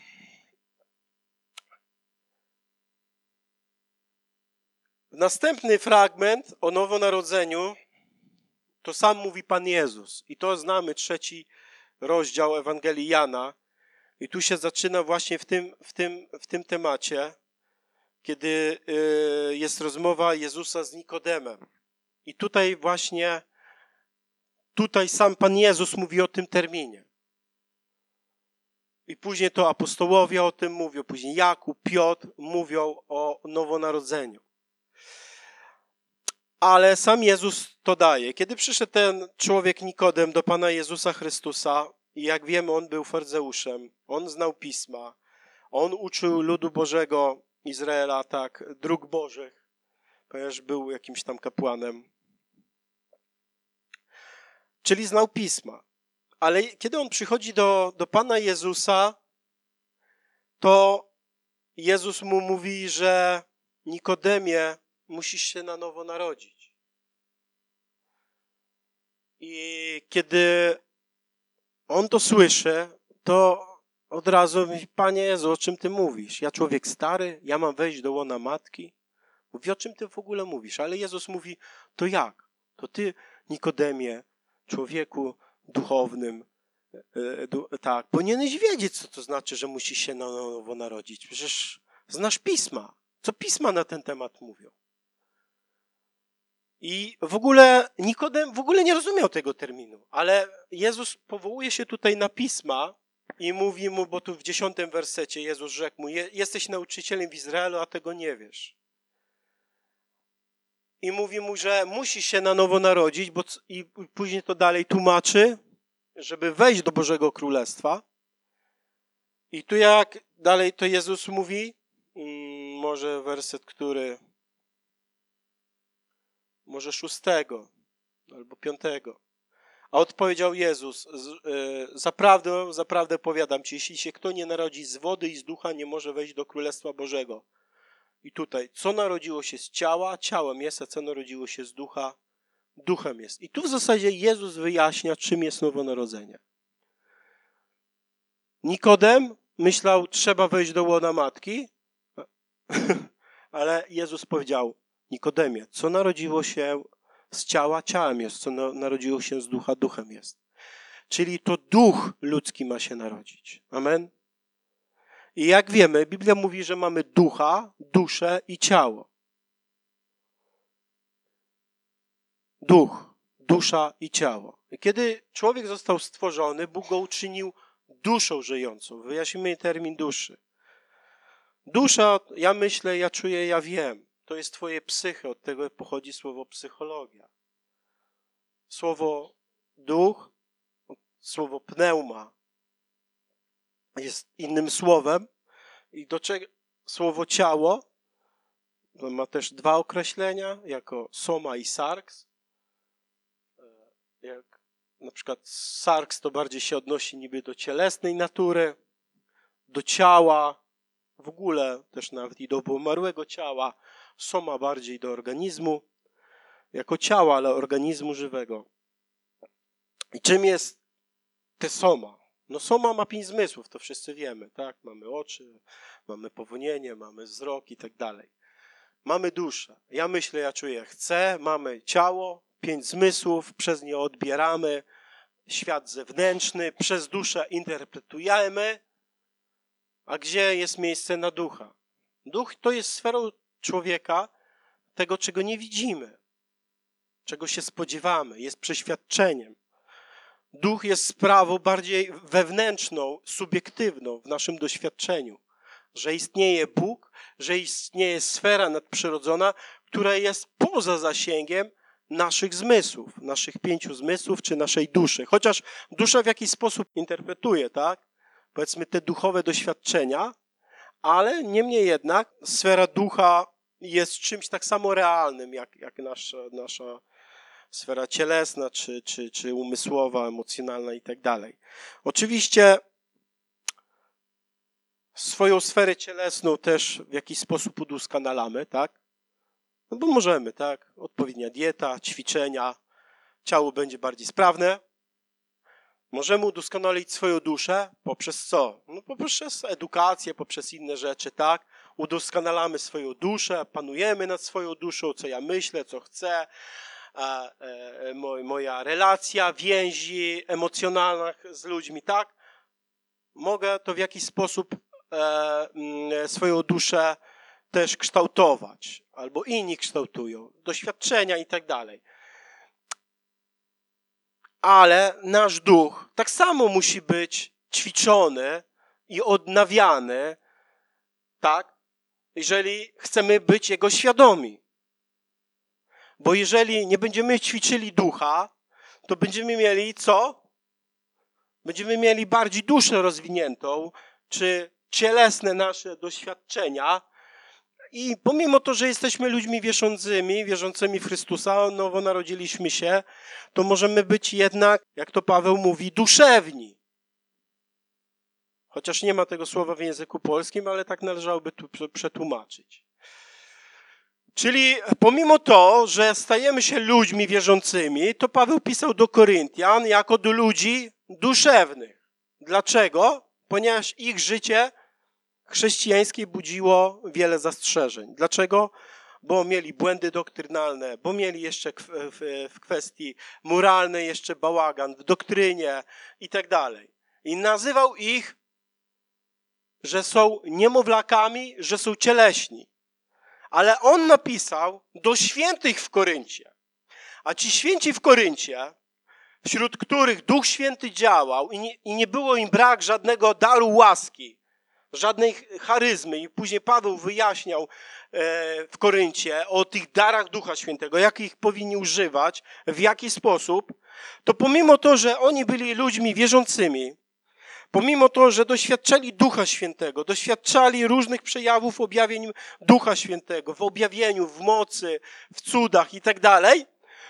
następny fragment o nowonarodzeniu to sam mówi Pan Jezus. I to znamy trzeci rozdział Ewangelii Jana. I tu się zaczyna właśnie w tym, w tym, w tym temacie, kiedy jest rozmowa Jezusa z Nikodemem. I tutaj właśnie, tutaj sam Pan Jezus mówi o tym terminie. I później to apostołowie o tym mówią, później Jakub, Piotr mówią o nowonarodzeniu. Ale sam Jezus to daje. Kiedy przyszedł ten człowiek Nikodem do Pana Jezusa Chrystusa, i jak wiemy, on był faryzeuszem, on znał Pisma, on uczył ludu Bożego Izraela, tak, dróg Bożych, ponieważ był jakimś tam kapłanem. Czyli znał Pisma. Ale kiedy on przychodzi do, do Pana Jezusa, to Jezus mu mówi, że Nikodemie, musisz się na nowo narodzić. I kiedy on to słyszy, to od razu mówi, Panie Jezu, o czym Ty mówisz? Ja człowiek stary, ja mam wejść do łona matki? Mówi, o czym Ty w ogóle mówisz? Ale Jezus mówi, to jak? To Ty, Nikodemie, człowieku duchownym, e, du, tak, powinieneś wiedzieć, co to znaczy, że musisz się na nowo narodzić. Przecież znasz Pisma. Co Pisma na ten temat mówią? I w ogóle Nikodem w ogóle nie rozumiał tego terminu, ale Jezus powołuje się tutaj na Pisma i mówi mu, bo tu w dziesiątym wersecie Jezus rzekł mu, jesteś nauczycielem w Izraelu, a tego nie wiesz. I mówi mu, że musi się na nowo narodzić, bo i później to dalej tłumaczy, żeby wejść do Bożego Królestwa. I tu jak dalej to Jezus mówi, może werset, który... może szóstego albo piątego. A odpowiedział Jezus, zaprawdę, zaprawdę powiadam ci, jeśli się kto nie narodzi z wody i z ducha, nie może wejść do Królestwa Bożego. I tutaj, co narodziło się z ciała, ciałem jest, a co narodziło się z ducha, duchem jest. I tu w zasadzie Jezus wyjaśnia, czym jest nowonarodzenie. Nikodem myślał, trzeba wejść do łona matki, ale Jezus powiedział, Nikodemie, co narodziło się z ciała, ciałem jest, co narodziło się z ducha, duchem jest. Czyli to duch ludzki ma się narodzić. Amen? I jak wiemy, Biblia mówi, że mamy ducha, duszę i ciało. Duch, dusza i ciało. I kiedy człowiek został stworzony, Bóg go uczynił duszą żyjącą. Wyjaśnijmy termin duszy. Dusza, ja myślę, ja czuję, ja wiem. To jest twoje psyche, od tego pochodzi słowo psychologia. Słowo duch, słowo pneuma jest innym słowem i do czego słowo ciało to ma też dwa określenia, jako soma i sarks. Jak na przykład sarks to bardziej się odnosi niby do cielesnej natury, do ciała, w ogóle też nawet i do umarłego ciała. Soma bardziej do organizmu, jako ciała, ale organizmu żywego. I czym jest te soma? No soma ma pięć zmysłów, to wszyscy wiemy, tak? Mamy oczy, mamy powonienie, mamy wzrok i tak dalej. Mamy duszę. Ja myślę, ja czuję, chcę, mamy ciało, pięć zmysłów, przez nie odbieramy świat zewnętrzny, przez duszę interpretujemy, a gdzie jest miejsce na ducha? Duch to jest sferą człowieka, tego, czego nie widzimy, czego się spodziewamy, jest przeświadczeniem. Duch jest sprawą bardziej wewnętrzną, subiektywną w naszym doświadczeniu. Że istnieje Bóg, że istnieje sfera nadprzyrodzona, która jest poza zasięgiem naszych zmysłów, naszych pięciu zmysłów czy naszej duszy. Chociaż dusza w jakiś sposób interpretuje, tak? Powiedzmy te duchowe doświadczenia, ale niemniej jednak sfera ducha jest czymś tak samo realnym, jak, jak nasza, nasza sfera cielesna, czy, czy, czy umysłowa, emocjonalna i tak dalej. Oczywiście swoją sferę cielesną też w jakiś sposób udoskonalamy, tak? No bo możemy, tak? Odpowiednia dieta, ćwiczenia, ciało będzie bardziej sprawne. Możemy udoskonalić swoją duszę poprzez co? No poprzez edukację, poprzez inne rzeczy, tak? Udoskonalamy swoją duszę, panujemy nad swoją duszą, co ja myślę, co chcę, a, e, moj, moja relacja, więzi emocjonalne z ludźmi, tak? Mogę to w jakiś sposób e, swoją duszę też kształtować, albo inni kształtują, doświadczenia i tak dalej. Ale nasz duch tak samo musi być ćwiczony i odnawiany, tak? Jeżeli chcemy być Jego świadomi. Bo jeżeli nie będziemy ćwiczyli ducha, to będziemy mieli co? Będziemy mieli bardziej duszę rozwiniętą, czy cielesne nasze doświadczenia. I pomimo to, że jesteśmy ludźmi wierzącymi, wierzącymi w Chrystusa, nowo narodziliśmy się, to możemy być jednak, jak to Paweł mówi, duszewni. Chociaż nie ma tego słowa w języku polskim, ale tak należałoby tu przetłumaczyć. Czyli pomimo to, że stajemy się ludźmi wierzącymi, to Paweł pisał do Koryntian jako do ludzi duszewnych. Dlaczego? Ponieważ ich życie chrześcijańskie budziło wiele zastrzeżeń. Dlaczego? Bo mieli błędy doktrynalne, bo mieli jeszcze w kwestii moralnej jeszcze bałagan, w doktrynie i tak dalej. I nazywał ich, że są niemowlakami, że są cieleśni. Ale on napisał do świętych w Koryncie. A ci święci w Koryncie, wśród których Duch Święty działał i nie, i nie było im brak żadnego daru łaski, żadnej charyzmy. I później Paweł wyjaśniał w Koryncie o tych darach Ducha Świętego, jak ich powinni używać, w jaki sposób, to pomimo to, że oni byli ludźmi wierzącymi, pomimo to, że doświadczali Ducha Świętego, doświadczali różnych przejawów objawień Ducha Świętego, w objawieniu, w mocy, w cudach i tak dalej,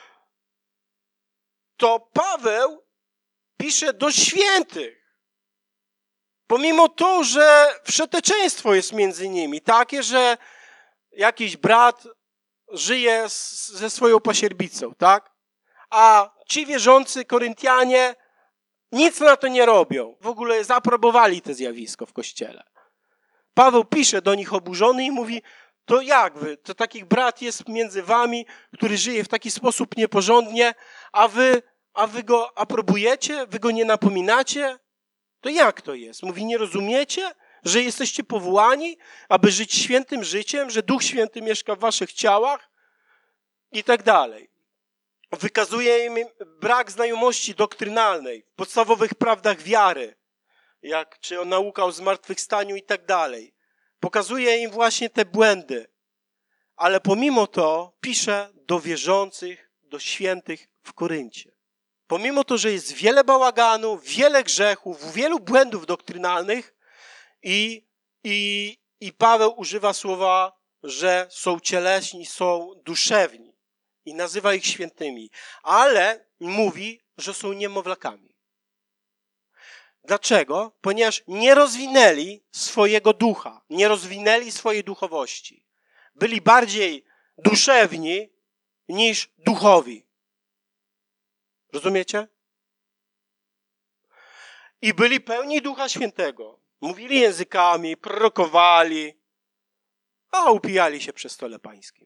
to Paweł pisze do świętych. Pomimo to, że wszeteczeństwo jest między nimi, takie, że jakiś brat żyje z, ze swoją pasierbicą, tak? A ci wierzący Koryntianie nic na to nie robią. W ogóle zaaprobowali to zjawisko w Kościele. Paweł pisze do nich oburzony i mówi, to jak wy? To takich brat jest między wami, który żyje w taki sposób nieporządnie, a wy, a wy go aprobujecie? Wy go nie napominacie? To jak to jest? Mówi, nie rozumiecie, że jesteście powołani, aby żyć świętym życiem, że Duch Święty mieszka w waszych ciałach i tak dalej. Wykazuje im brak znajomości doktrynalnej, w podstawowych prawdach wiary, jak czy o nauka o zmartwychwstaniu i tak dalej. Pokazuje im właśnie te błędy. Ale pomimo to pisze do wierzących, do świętych w Koryncie. Pomimo to, że jest wiele bałaganu, wiele grzechów, wielu błędów doktrynalnych i, i, i Paweł używa słowa, że są cieleśni, są duszewni i nazywa ich świętymi, ale mówi, że są niemowlakami. Dlaczego? Ponieważ nie rozwinęli swojego ducha, nie rozwinęli swojej duchowości. Byli bardziej duszewni niż duchowi. Rozumiecie? I byli pełni Ducha Świętego. Mówili językami, prorokowali, a upijali się przy stole pańskim.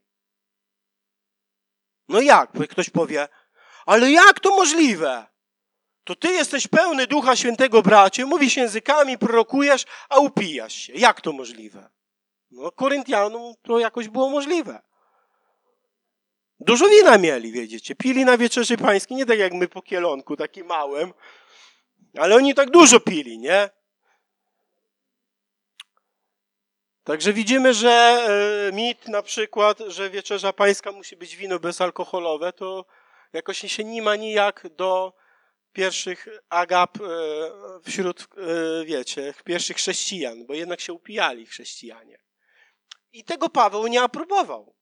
No jak? Ktoś powie, ale jak to możliwe? To ty jesteś pełny Ducha Świętego, bracie, mówisz językami, prorokujesz, a upijasz się. Jak to możliwe? No Koryntianom to jakoś było możliwe. Dużo wina mieli, wiedziecie. Pili na wieczerzy pańskiej, nie tak jak my po kielonku, takim małym, ale oni tak dużo pili, nie? Także widzimy, że mit na przykład, że wieczerza pańska musi być wino bezalkoholowe, to jakoś się nie ma nijak do pierwszych agap wśród, wiecie, pierwszych chrześcijan, bo jednak się upijali chrześcijanie. I tego Paweł nie aprobował.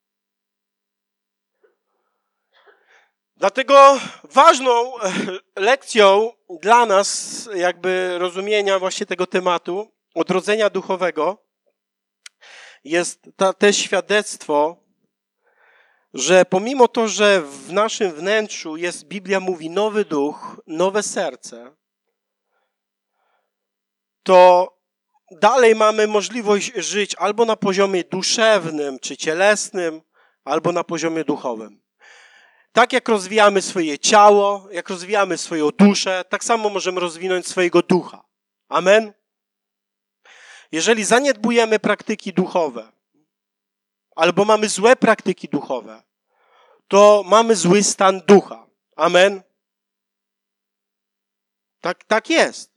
Dlatego ważną lekcją dla nas, jakby rozumienia właśnie tego tematu, odrodzenia duchowego, jest ta, te świadectwo, że pomimo to, że w naszym wnętrzu jest, Biblia mówi, nowy duch, nowe serce, to dalej mamy możliwość żyć albo na poziomie duszewnym czy cielesnym, albo na poziomie duchowym. Tak jak rozwijamy swoje ciało, jak rozwijamy swoją duszę, tak samo możemy rozwinąć swojego ducha. Amen? Jeżeli zaniedbujemy praktyki duchowe, albo mamy złe praktyki duchowe, to mamy zły stan ducha. Amen? Tak, tak jest.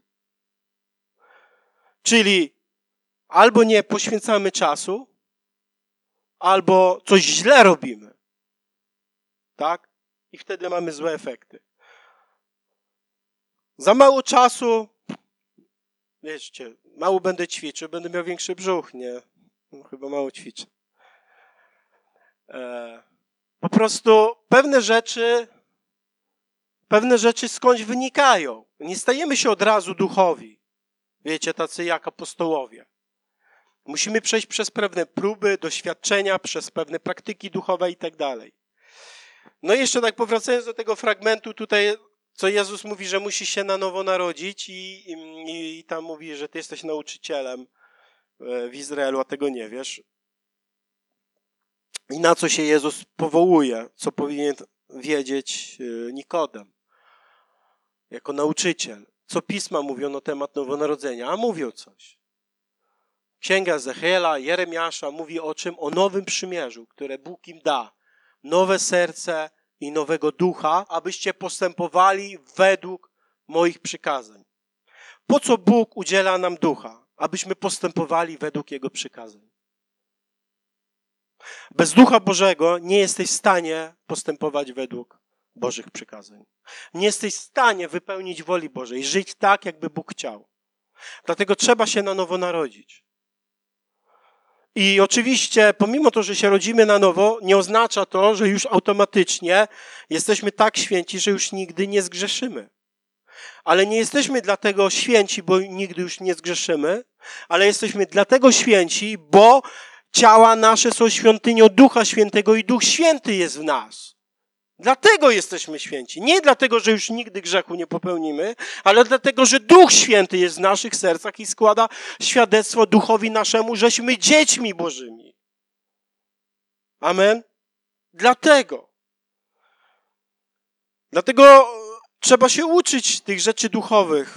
Czyli albo nie poświęcamy czasu, albo coś źle robimy. Tak? I wtedy mamy złe efekty. Za mało czasu, wiecie, mało będę ćwiczył, będę miał większy brzuch, nie? No, chyba mało ćwiczę. E, po prostu pewne rzeczy, pewne rzeczy skądś wynikają. Nie stajemy się od razu duchowi. Wiecie, tacy jak apostołowie. Musimy przejść przez pewne próby, doświadczenia, przez pewne praktyki duchowe i tak dalej. No i jeszcze tak powracając do tego fragmentu tutaj, co Jezus mówi, że musi się na nowo narodzić i, i, i tam mówi, że ty jesteś nauczycielem w Izraelu, a tego nie wiesz. I na co się Jezus powołuje, co powinien wiedzieć Nikodem jako nauczyciel. Co Pisma mówią na temat nowonarodzenia, a mówią coś. Księga Ezechiela, Jeremiasza mówi o czym? O nowym przymierzu, które Bóg im da. Nowe serce i nowego ducha, abyście postępowali według moich przykazań. Po co Bóg udziela nam ducha? Abyśmy postępowali według Jego przykazań. Bez Ducha Bożego nie jesteś w stanie postępować według Bożych przykazań. Nie jesteś w stanie wypełnić woli Bożej, żyć tak, jakby Bóg chciał. Dlatego trzeba się na nowo narodzić. I oczywiście, pomimo to, że się rodzimy na nowo, nie oznacza to, że już automatycznie jesteśmy tak święci, że już nigdy nie zgrzeszymy. Ale nie jesteśmy dlatego święci, bo nigdy już nie zgrzeszymy, ale jesteśmy dlatego święci, bo ciała nasze są świątynią Ducha Świętego i Duch Święty jest w nas. Dlatego jesteśmy święci. Nie dlatego, że już nigdy grzechu nie popełnimy, ale dlatego, że Duch Święty jest w naszych sercach i składa świadectwo Duchowi naszemu, żeśmy dziećmi Bożymi. Amen? Dlatego. Dlatego trzeba się uczyć tych rzeczy duchowych.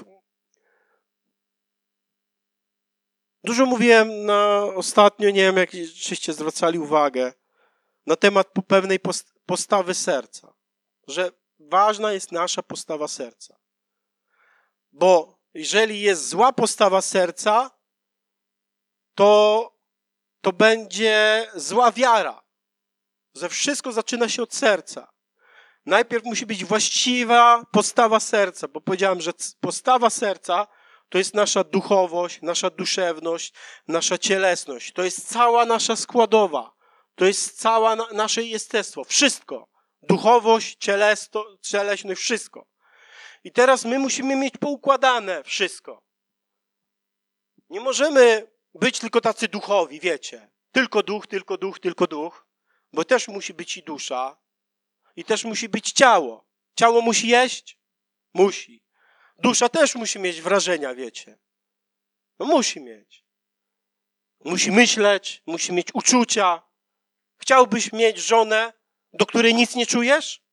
Dużo mówiłem na ostatnio, nie wiem, jak czyście zwracali uwagę, na temat pewnej postawy serca. Że ważna jest nasza postawa serca. Bo jeżeli jest zła postawa serca, to, to będzie zła wiara. Że wszystko zaczyna się od serca. Najpierw musi być właściwa postawa serca, bo powiedziałem, że postawa serca to jest nasza duchowość, nasza duszewność, nasza cielesność. To jest cała nasza składowa. To jest cała na, nasze jestestwo. Wszystko. Duchowość, cielesto, cieleśność, wszystko. I teraz my musimy mieć poukładane wszystko. Nie możemy być tylko tacy duchowi, wiecie. Tylko duch, tylko duch, tylko duch. Bo też musi być i dusza. I też musi być ciało. Ciało musi jeść? Musi. Dusza też musi mieć wrażenia, wiecie. No musi mieć. Musi myśleć, musi mieć uczucia. Chciałbyś mieć żonę, do której nic nie czujesz?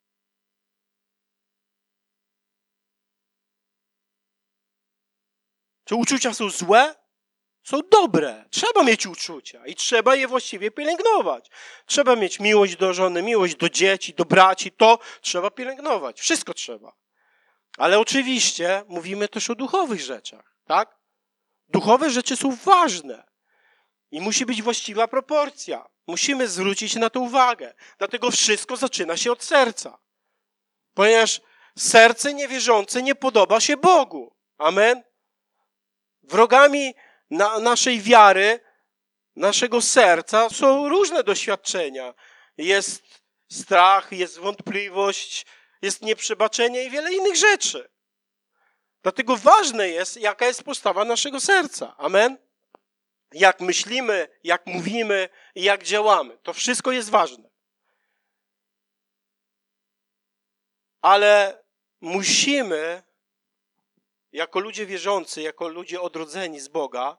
Czy uczucia są złe? Są dobre. Trzeba mieć uczucia i trzeba je właściwie pielęgnować. Trzeba mieć miłość do żony, miłość do dzieci, do braci. To trzeba pielęgnować. Wszystko trzeba. Ale oczywiście mówimy też o duchowych rzeczach, tak? Duchowe rzeczy są ważne i musi być właściwa proporcja. Musimy zwrócić na to uwagę. Dlatego wszystko zaczyna się od serca. Ponieważ serce niewierzące nie podoba się Bogu. Amen? Wrogami na naszej wiary, naszego serca są różne doświadczenia. Jest strach, jest wątpliwość, jest nieprzebaczenie i wiele innych rzeczy. Dlatego ważne jest, jaka jest postawa naszego serca. Amen? Jak myślimy, jak mówimy i jak działamy. To wszystko jest ważne. Ale musimy, jako ludzie wierzący, jako ludzie odrodzeni z Boga,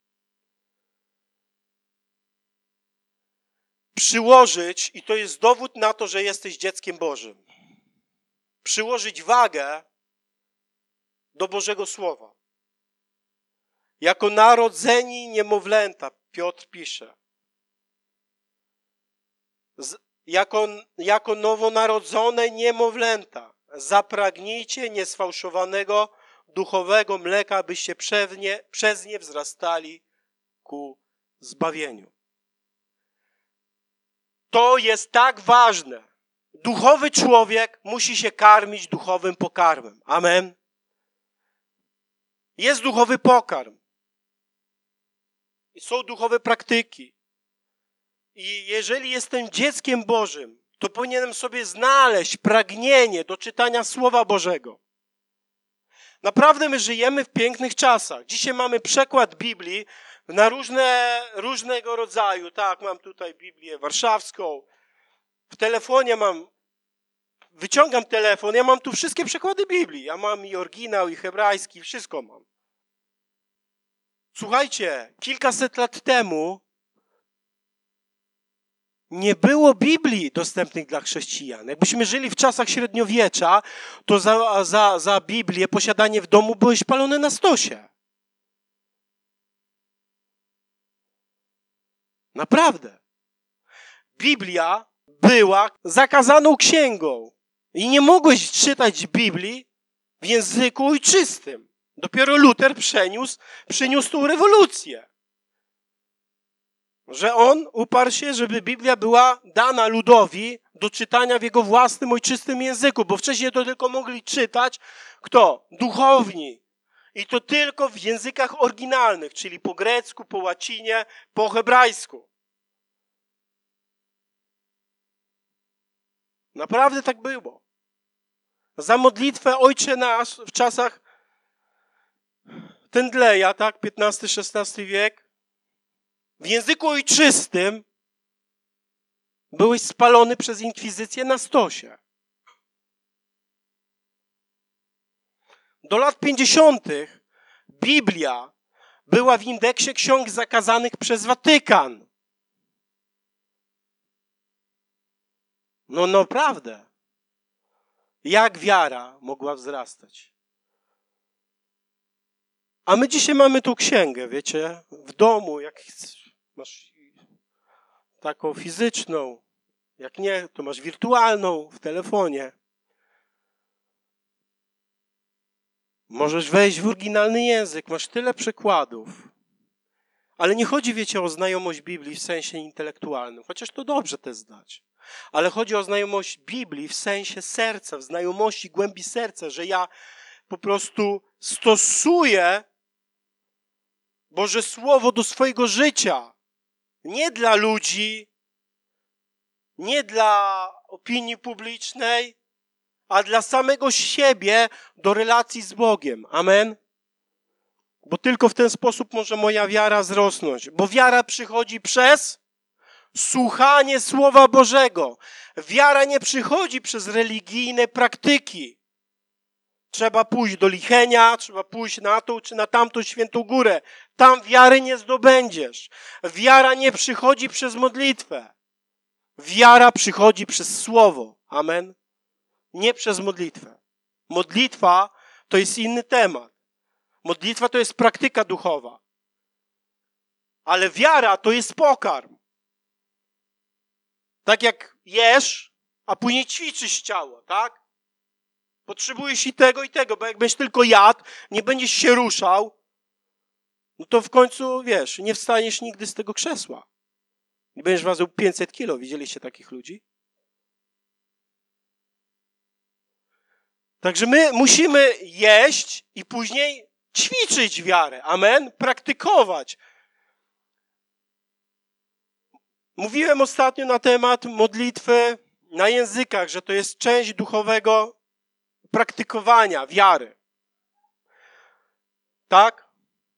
przyłożyć, i to jest dowód na to, że jesteś dzieckiem Bożym, przyłożyć wagę do Bożego Słowa. Jako narodzeni niemowlęta, Piotr pisze, z, jako, jako nowonarodzone niemowlęta, zapragnijcie niesfałszowanego duchowego mleka, abyście przez nie, przez nie wzrastali ku zbawieniu. To jest tak ważne. Duchowy człowiek musi się karmić duchowym pokarmem. Amen. Jest duchowy pokarm. I są duchowe praktyki. I jeżeli jestem dzieckiem Bożym, to powinienem sobie znaleźć pragnienie do czytania Słowa Bożego. Naprawdę my żyjemy w pięknych czasach. Dzisiaj mamy przekład Biblii na różne, różnego rodzaju. Tak, mam tutaj Biblię warszawską. W telefonie mam, wyciągam telefon, ja mam tu wszystkie przekłady Biblii. Ja mam i oryginał, i hebrajski, wszystko mam. Słuchajcie, kilkaset lat temu nie było Biblii dostępnych dla chrześcijan. Jakbyśmy żyli w czasach średniowiecza, to za, za, za Biblię, posiadanie w domu były spalone na stosie. Naprawdę. Biblia była zakazaną księgą i nie mogłeś czytać Biblii w języku ojczystym. Dopiero Luter przeniósł, przyniósł tą rewolucję. Że on uparł się, żeby Biblia była dana ludowi do czytania w jego własnym ojczystym języku, bo wcześniej to tylko mogli czytać kto? Duchowni. I to tylko w językach oryginalnych, czyli po grecku, po łacinie, po hebrajsku. Naprawdę tak było. Za modlitwę Ojcze Nasz w czasach Tendleja, tak, piętnasty szesnasty wiek, w języku ojczystym byłeś spalony przez inkwizycję na stosie. Do lat pięćdziesiątych Biblia była w indeksie ksiąg zakazanych przez Watykan. No naprawdę. Jak wiara mogła wzrastać? A my dzisiaj mamy tą księgę, wiecie, w domu, jak masz taką fizyczną, jak nie, to masz wirtualną w telefonie. Możesz wejść w oryginalny język, masz tyle przykładów. Ale nie chodzi, wiecie, o znajomość Biblii w sensie intelektualnym, chociaż to dobrze też znać. Ale chodzi o znajomość Biblii w sensie serca, w znajomości głębi serca, że ja po prostu stosuję Boże Słowo do swojego życia. Nie dla ludzi, nie dla opinii publicznej, a dla samego siebie do relacji z Bogiem. Amen? Bo tylko w ten sposób może moja wiara wzrosnąć. Bo wiara przychodzi przez słuchanie Słowa Bożego. Wiara nie przychodzi przez religijne praktyki. Trzeba pójść do Lichenia, trzeba pójść na tą czy na tamtą świętą górę. Tam wiary nie zdobędziesz. Wiara nie przychodzi przez modlitwę. Wiara przychodzi przez Słowo. Amen? Nie przez modlitwę. Modlitwa to jest inny temat. Modlitwa to jest praktyka duchowa. Ale wiara to jest pokarm. Tak jak jesz, a później ćwiczysz ciało, tak? Potrzebujesz i tego, i tego, bo jak będziesz tylko jadł, nie będziesz się ruszał, no to w końcu, wiesz, nie wstaniesz nigdy z tego krzesła. I będziesz ważył pięćset kilo. Widzieliście takich ludzi? Także my musimy jeść i później ćwiczyć wiarę. Amen? Praktykować. Mówiłem ostatnio na temat modlitwy na językach, że to jest część duchowego praktykowania wiary. Tak?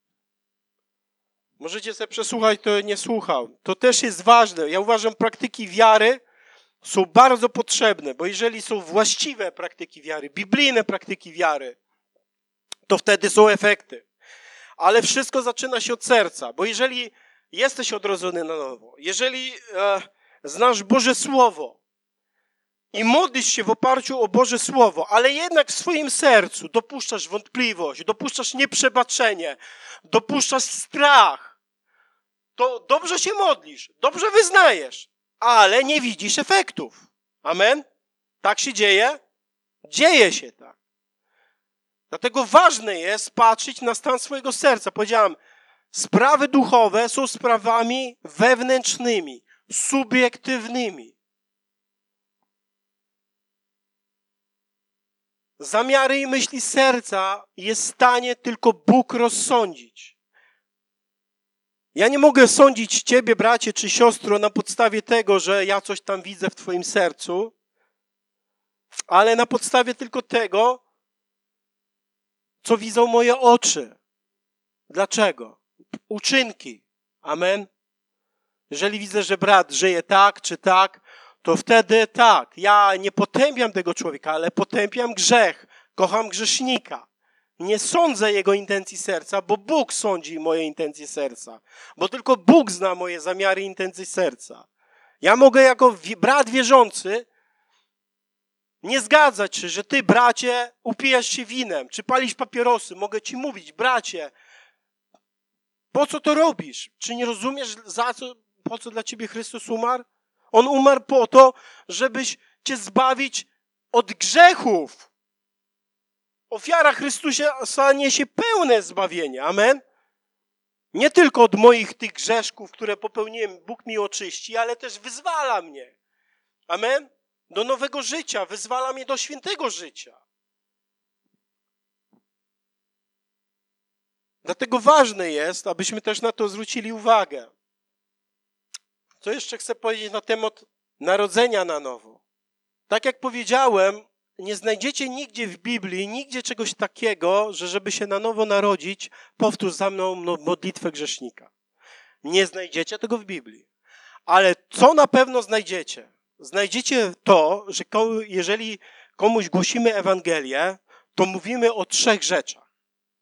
Możecie sobie przesłuchać, kto nie słuchał. To też jest ważne. Ja uważam, praktyki wiary są bardzo potrzebne, bo jeżeli są właściwe praktyki wiary, biblijne praktyki wiary, to wtedy są efekty. Ale wszystko zaczyna się od serca, bo jeżeli jesteś odrodzony na nowo, jeżeli e, znasz Boże Słowo i modlisz się w oparciu o Boże Słowo, ale jednak w swoim sercu dopuszczasz wątpliwość, dopuszczasz nieprzebaczenie, dopuszczasz strach, to dobrze się modlisz, dobrze wyznajesz, ale nie widzisz efektów. Amen? Tak się dzieje? Dzieje się tak. Dlatego ważne jest patrzeć na stan swojego serca. Powiedziałem, sprawy duchowe są sprawami wewnętrznymi, subiektywnymi. Zamiary i myśli serca jest w stanie tylko Bóg rozsądzić. Ja nie mogę sądzić ciebie, bracie czy siostro, na podstawie tego, że ja coś tam widzę w twoim sercu, ale na podstawie tylko tego, co widzą moje oczy. Dlaczego? Uczynki. Amen. Jeżeli widzę, że brat żyje tak czy tak, to wtedy tak. Ja nie potępiam tego człowieka, ale potępiam grzech. Kocham grzesznika. Nie sądzę jego intencji serca, bo Bóg sądzi moje intencje serca. Bo tylko Bóg zna moje zamiary i intencje serca. Ja mogę jako brat wierzący nie zgadzać się, że ty, bracie, upijasz się winem, czy palisz papierosy. Mogę ci mówić, bracie, po co to robisz? Czy nie rozumiesz, za co, po co dla ciebie Chrystus umarł? On umarł po to, żebyś cię zbawić od grzechów. Ofiara Chrystusa niesie pełne zbawienie. Amen? Nie tylko od moich tych grzeszków, które popełniłem, Bóg mi oczyści, ale też wyzwala mnie. Amen? Do nowego życia, wyzwala mnie do świętego życia. Dlatego ważne jest, abyśmy też na to zwrócili uwagę. Co jeszcze chcę powiedzieć na temat narodzenia na nowo? Tak jak powiedziałem, nie znajdziecie nigdzie w Biblii, nigdzie czegoś takiego, że żeby się na nowo narodzić, powtórz za mną modlitwę grzesznika. Nie znajdziecie tego w Biblii. Ale co na pewno znajdziecie? Znajdziecie to, że jeżeli komuś głosimy Ewangelię, to mówimy o trzech rzeczach.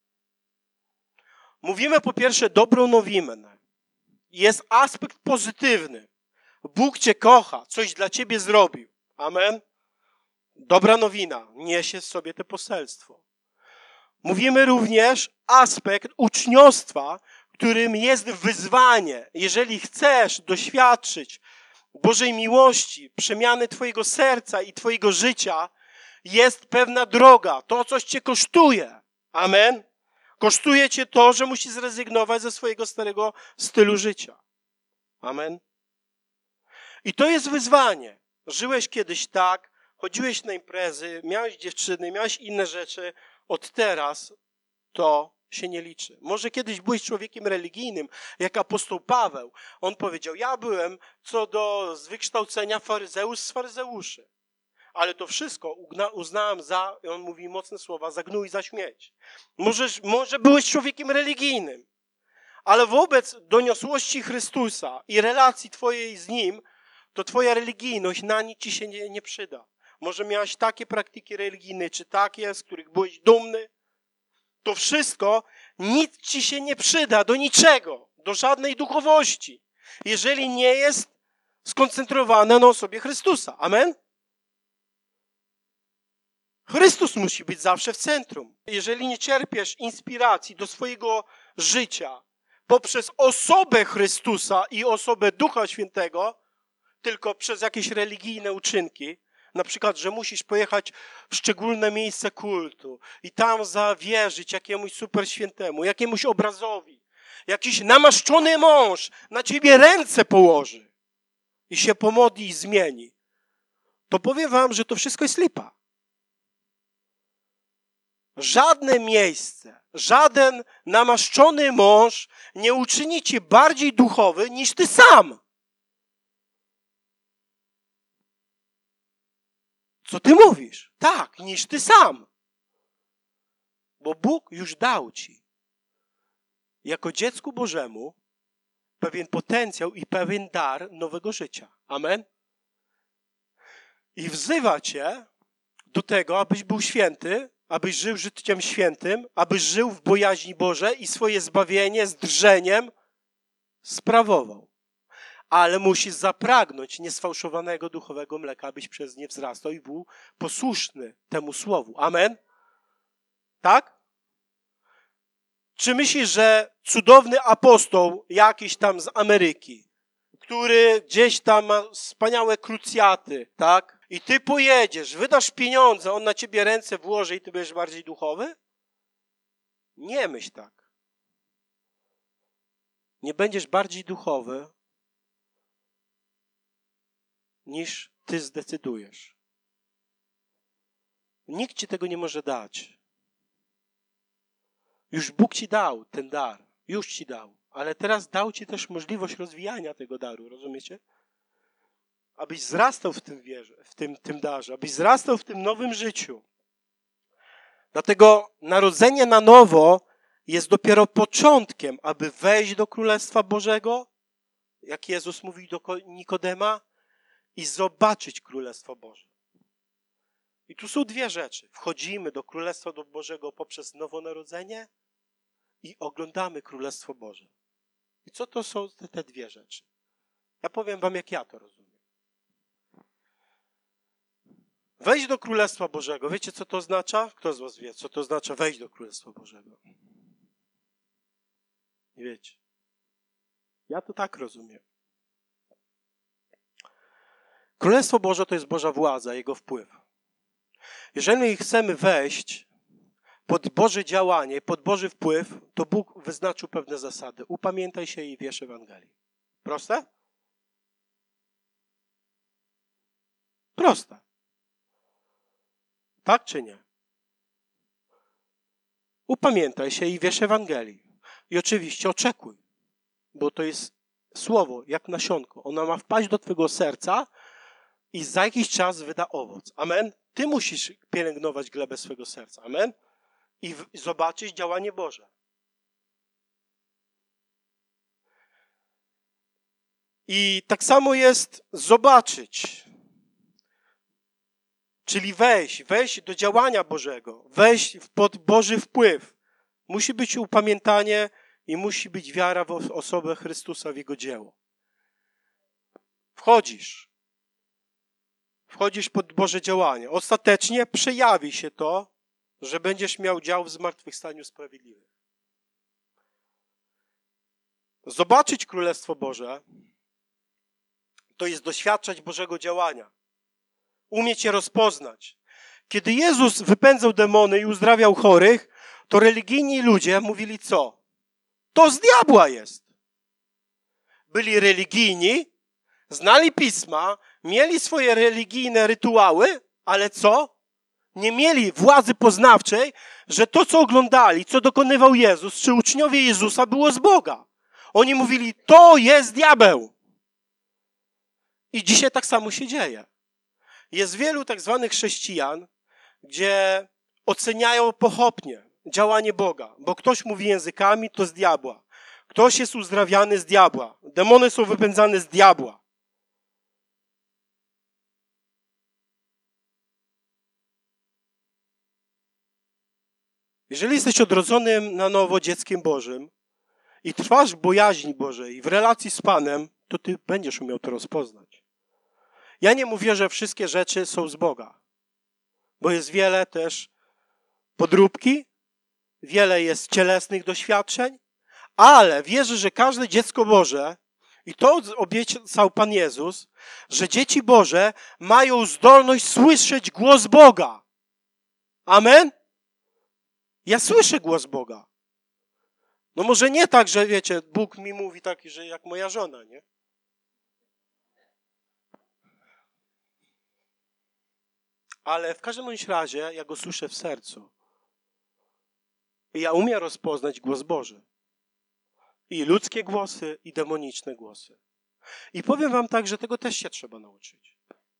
Mówimy po pierwsze dobrą nowinę. Jest aspekt pozytywny. Bóg cię kocha, coś dla ciebie zrobił. Amen? Dobra nowina, niesie w sobie to poselstwo. Mówimy również aspekt uczniostwa, którym jest wyzwanie. Jeżeli chcesz doświadczyć Bożej miłości, przemiany twojego serca i twojego życia, jest pewna droga. To coś cię kosztuje. Amen? Kosztuje cię to, że musisz zrezygnować ze swojego starego stylu życia. Amen? I to jest wyzwanie. Żyłeś kiedyś tak, chodziłeś na imprezy, miałeś dziewczyny, miałeś inne rzeczy. Od teraz to się nie liczy. Może kiedyś byłeś człowiekiem religijnym, jak apostoł Paweł. On powiedział, ja byłem co do z wykształcenia faryzeusz z faryzeuszy. Ale to wszystko uznałem za, i on mówi mocne słowa, za gnój, za śmieć. Może, może byłeś człowiekiem religijnym, ale wobec doniosłości Chrystusa i relacji twojej z Nim, to twoja religijność na nic ci się nie, nie przyda. Może miałeś takie praktyki religijne, czy takie, z których byłeś dumny. To wszystko nic ci się nie przyda, do niczego, do żadnej duchowości, jeżeli nie jest skoncentrowane na osobie Chrystusa. Amen? Chrystus musi być zawsze w centrum. Jeżeli nie czerpiesz inspiracji do swojego życia poprzez osobę Chrystusa i osobę Ducha Świętego, tylko przez jakieś religijne uczynki, na przykład, że musisz pojechać w szczególne miejsce kultu i tam zawierzyć jakiemuś superświętemu, jakiemuś obrazowi. Jakiś namaszczony mąż na ciebie ręce położy i się pomodli i zmieni. To powiem wam, że to wszystko jest lipa. Żadne miejsce, żaden namaszczony mąż nie uczyni cię bardziej duchowy niż ty sam. Co ty mówisz? Tak, niż ty sam. Bo Bóg już dał ci jako dziecku Bożemu pewien potencjał i pewien dar nowego życia. Amen? I wzywa cię do tego, abyś był święty, abyś żył życiem świętym, abyś żył w bojaźni Bożej i swoje zbawienie z drżeniem sprawował. Ale musisz zapragnąć niesfałszowanego duchowego mleka, abyś przez nie wzrastał i był posłuszny temu słowu. Amen? Tak? Czy myślisz, że cudowny apostoł jakiś tam z Ameryki, który gdzieś tam ma wspaniałe krucjaty, tak? I ty pojedziesz, wydasz pieniądze, on na ciebie ręce włoży i ty będziesz bardziej duchowy? Nie myśl tak. Nie będziesz bardziej duchowy, niż ty zdecydujesz. Nikt ci tego nie może dać. Już Bóg ci dał ten dar. Już ci dał. Ale teraz dał ci też możliwość rozwijania tego daru. Rozumiecie? Abyś wzrastał w tym wierze, w tym, tym darze. Abyś wzrastał w tym nowym życiu. Dlatego narodzenie na nowo jest dopiero początkiem, aby wejść do Królestwa Bożego, jak Jezus mówił do Nikodema, i zobaczyć Królestwo Boże. I tu są dwie rzeczy. Wchodzimy do Królestwa Bożego poprzez nowonarodzenie i oglądamy Królestwo Boże. I co to są te, te dwie rzeczy? Ja powiem wam, jak ja to rozumiem. Wejść do Królestwa Bożego. Wiecie, co to oznacza? Kto z was wie, co to oznacza wejść do Królestwa Bożego? Nie wiecie. Ja to tak rozumiem. Królestwo Boże to jest Boża władza, Jego wpływ. Jeżeli chcemy wejść pod Boże działanie, pod Boży wpływ, to Bóg wyznaczył pewne zasady. Upamiętaj się i wierz Ewangelii. Proste? Proste. Tak czy nie? Upamiętaj się i wierz Ewangelii. I oczywiście oczekuj, bo to jest słowo, jak nasionko. Ono ma wpaść do twojego serca i za jakiś czas wyda owoc. Amen? Ty musisz pielęgnować glebę swojego serca. Amen? I, w, i zobaczyć działanie Boże. I tak samo jest zobaczyć, czyli wejść, wejść do działania Bożego, wejść pod Boży wpływ. Musi być upamiętanie i musi być wiara w osobę Chrystusa, w Jego dzieło. Wchodzisz. Wchodzisz pod Boże działanie. Ostatecznie przejawi się to, że będziesz miał dział w zmartwychwstaniu sprawiedliwych. Zobaczyć Królestwo Boże to jest doświadczać Bożego działania. Umieć je rozpoznać. Kiedy Jezus wypędzał demony i uzdrawiał chorych, to religijni ludzie mówili co? To z diabła jest. Byli religijni, znali Pisma, mieli swoje religijne rytuały, ale co? Nie mieli władzy poznawczej, że to, co oglądali, co dokonywał Jezus, czy uczniowie Jezusa, było z Boga. Oni mówili, to jest diabeł. I dzisiaj tak samo się dzieje. Jest wielu tak zwanych chrześcijan, gdzie oceniają pochopnie działanie Boga, bo ktoś mówi językami, to z diabła. Ktoś jest uzdrawiany z diabła. Demony są wypędzane z diabła. Jeżeli jesteś odrodzonym na nowo dzieckiem Bożym i trwasz w bojaźni Bożej, w relacji z Panem, to ty będziesz umiał to rozpoznać. Ja nie mówię, że wszystkie rzeczy są z Boga, bo jest wiele też podróbki, wiele jest cielesnych doświadczeń, Ale wierzę, że każde dziecko Boże, i to obiecał Pan Jezus, że dzieci Boże mają zdolność słyszeć głos Boga. Amen? Ja słyszę głos Boga. No może nie tak, że wiecie, Bóg mi mówi tak, że jak moja żona, nie? Ale w każdym bądź razie ja go słyszę w sercu. I ja umiem rozpoznać głos Boży. I ludzkie głosy, i demoniczne głosy. I powiem wam tak, że tego też się trzeba nauczyć.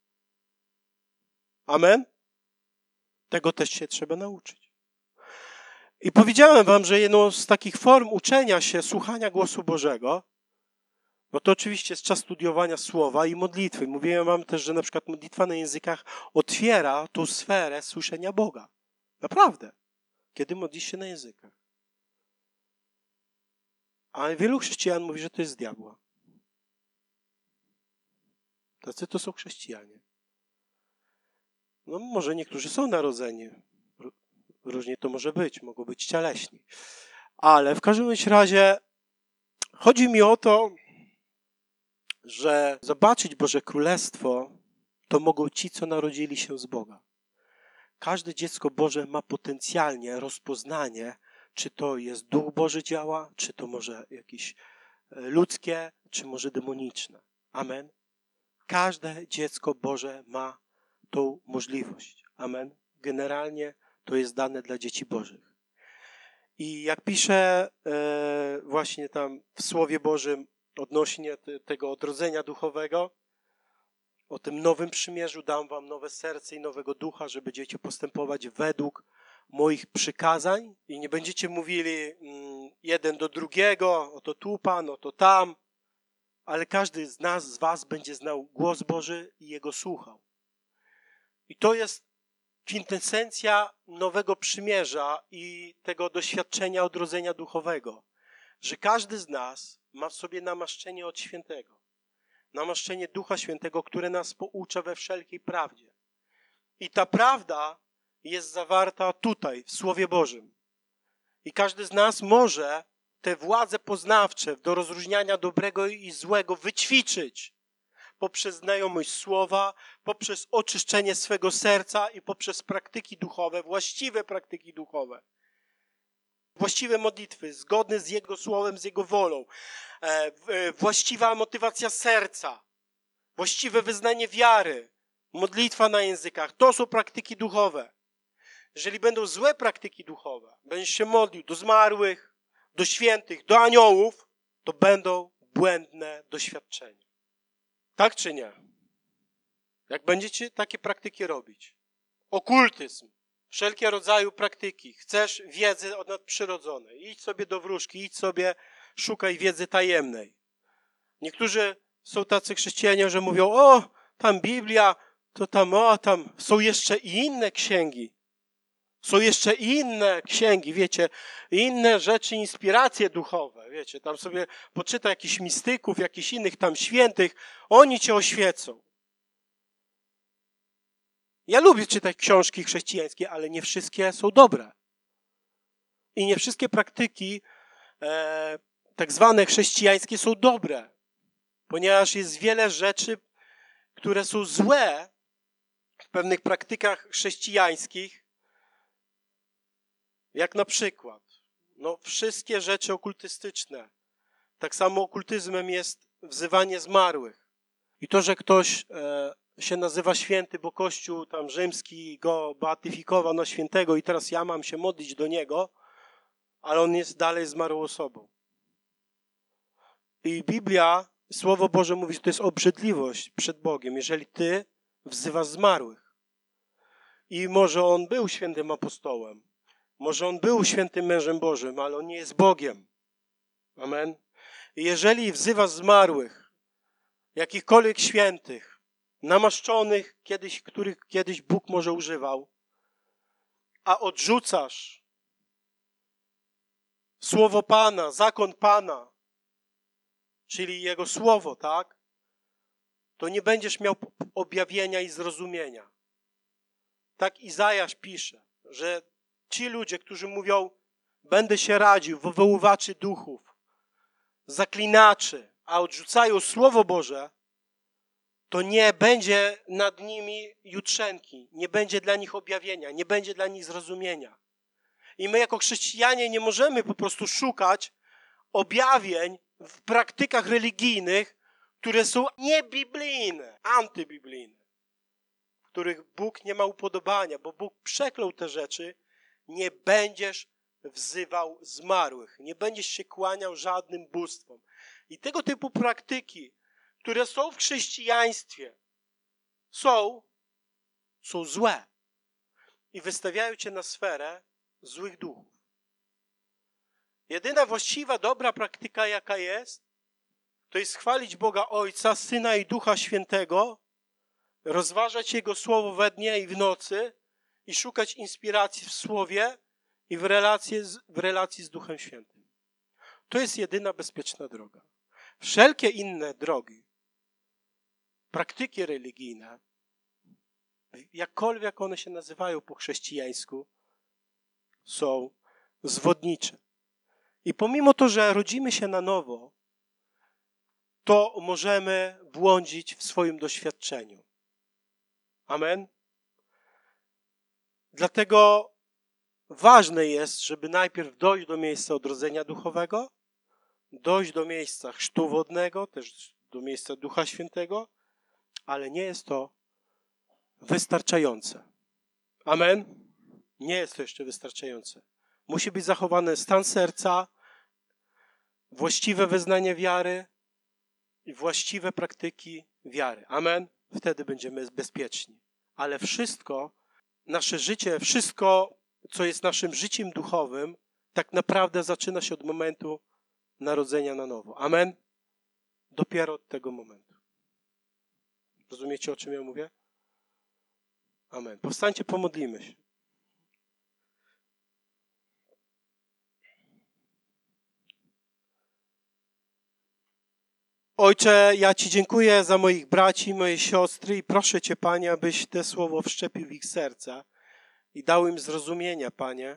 Amen? Tego też się trzeba nauczyć. I powiedziałem wam, że jedną z takich form uczenia się, słuchania głosu Bożego, no to oczywiście jest czas studiowania słowa i modlitwy. Mówiłem wam też, że na przykład modlitwa na językach otwiera tą sferę słyszenia Boga. Naprawdę. Kiedy modlisz się na językach. A wielu chrześcijan mówi, że to jest z diabła. Tacy to są chrześcijanie. No może niektórzy są narodzeni. Różnie to może być. Mogą być cieleśni. Ale w każdym razie chodzi mi o to, że zobaczyć Boże Królestwo to mogą ci, co narodzili się z Boga. Każde dziecko Boże ma potencjalnie rozpoznanie, czy to jest Duch Boży działa, czy to może jakieś ludzkie, czy może demoniczne. Amen. Każde dziecko Boże ma tą możliwość. Amen. Generalnie to jest dane dla dzieci Bożych. I jak pisze e, właśnie tam w Słowie Bożym odnośnie te, tego odrodzenia duchowego, o tym nowym przymierzu dam wam nowe serce i nowego ducha, że będziecie postępować według moich przykazań i nie będziecie mówili mm, jeden do drugiego, oto tu Pan, oto tam, ale każdy z nas, z was będzie znał głos Boży i jego słuchał. I to jest kwintesencja nowego przymierza i tego doświadczenia odrodzenia duchowego, że każdy z nas ma w sobie namaszczenie od świętego. Namaszczenie Ducha Świętego, które nas poucza we wszelkiej prawdzie. I ta prawda jest zawarta tutaj, w Słowie Bożym. I każdy z nas może te władze poznawcze do rozróżniania dobrego i złego wyćwiczyć poprzez znajomość Słowa, poprzez oczyszczenie swego serca i poprzez praktyki duchowe, właściwe praktyki duchowe. Właściwe modlitwy, zgodne z Jego Słowem, z Jego wolą. E, właściwa motywacja serca. Właściwe wyznanie wiary. Modlitwa na językach. To są praktyki duchowe. Jeżeli będą złe praktyki duchowe, będziesz się modlił do zmarłych, do świętych, do aniołów, to będą błędne doświadczenia. Tak czy nie? Jak będziecie takie praktyki robić? Okultyzm. Wszelkie rodzaju praktyki. Chcesz wiedzy nadprzyrodzonej. Idź sobie do wróżki, idź sobie, szukaj wiedzy tajemnej. Niektórzy są tacy chrześcijanie, że mówią, o, tam Biblia, to tam, o, tam są jeszcze i inne księgi. Są jeszcze inne księgi, wiecie, inne rzeczy, inspiracje duchowe, wiecie, tam sobie poczyta jakichś mistyków, jakichś innych tam świętych, oni cię oświecą. Ja lubię czytać książki chrześcijańskie, ale nie wszystkie są dobre. I nie wszystkie praktyki e, tak zwane chrześcijańskie są dobre, ponieważ jest wiele rzeczy, które są złe w pewnych praktykach chrześcijańskich, jak na przykład no, wszystkie rzeczy okultystyczne. Tak samo okultyzmem jest wzywanie zmarłych. I to, że ktoś e, się nazywa święty, bo Kościół tam rzymski go beatyfikował na świętego i teraz ja mam się modlić do niego, ale on jest dalej zmarłą osobą. I Biblia, Słowo Boże mówi, że to jest obrzydliwość przed Bogiem, jeżeli ty wzywasz zmarłych. I może on był świętym apostołem, może on był świętym mężem Bożym, ale on nie jest Bogiem. Amen. I jeżeli wzywasz zmarłych, jakichkolwiek świętych, namaszczonych, kiedyś, których kiedyś Bóg może używał, a odrzucasz Słowo Pana, zakon Pana, czyli Jego Słowo, tak? To nie będziesz miał objawienia i zrozumienia. Tak Izajasz pisze, że ci ludzie, którzy mówią, będę się radził, wywoływaczy duchów, zaklinaczy, a odrzucają Słowo Boże, to nie będzie nad nimi jutrzenki, nie będzie dla nich objawienia, nie będzie dla nich zrozumienia. I my jako chrześcijanie nie możemy po prostu szukać objawień w praktykach religijnych, które są niebiblijne, antybiblijne, w których Bóg nie ma upodobania, bo Bóg przeklął te rzeczy. Nie będziesz wzywał zmarłych, nie będziesz się kłaniał żadnym bóstwom. I tego typu praktyki, które są w chrześcijaństwie, są, są złe i wystawiają cię na sferę złych duchów. Jedyna właściwa, dobra praktyka, jaka jest, to jest chwalić Boga Ojca, Syna i Ducha Świętego, rozważać Jego Słowo we dnie i w nocy i szukać inspiracji w Słowie i w relacji z, w relacji z Duchem Świętym. To jest jedyna bezpieczna droga. Wszelkie inne drogi, praktyki religijne, jakkolwiek one się nazywają po chrześcijańsku, są zwodnicze. I pomimo to, że rodzimy się na nowo, to możemy błądzić w swoim doświadczeniu. Amen? Dlatego ważne jest, żeby najpierw dojść do miejsca odrodzenia duchowego, dojść do miejsca chrztu wodnego, też do miejsca Ducha Świętego, ale nie jest to wystarczające. Amen? Nie jest to jeszcze wystarczające. Musi być zachowany stan serca, właściwe wyznanie wiary i właściwe praktyki wiary. Amen? Wtedy będziemy bezpieczni. Ale wszystko, nasze życie, wszystko, co jest naszym życiem duchowym, tak naprawdę zaczyna się od momentu narodzenia na nowo. Amen? Dopiero od tego momentu. Rozumiecie, o czym ja mówię? Amen. Powstańcie, pomodlimy się. Ojcze, ja Ci dziękuję za moich braci, moje siostry i proszę Cię, Panie, abyś te słowo wszczepił w ich serca i dał im zrozumienia, Panie,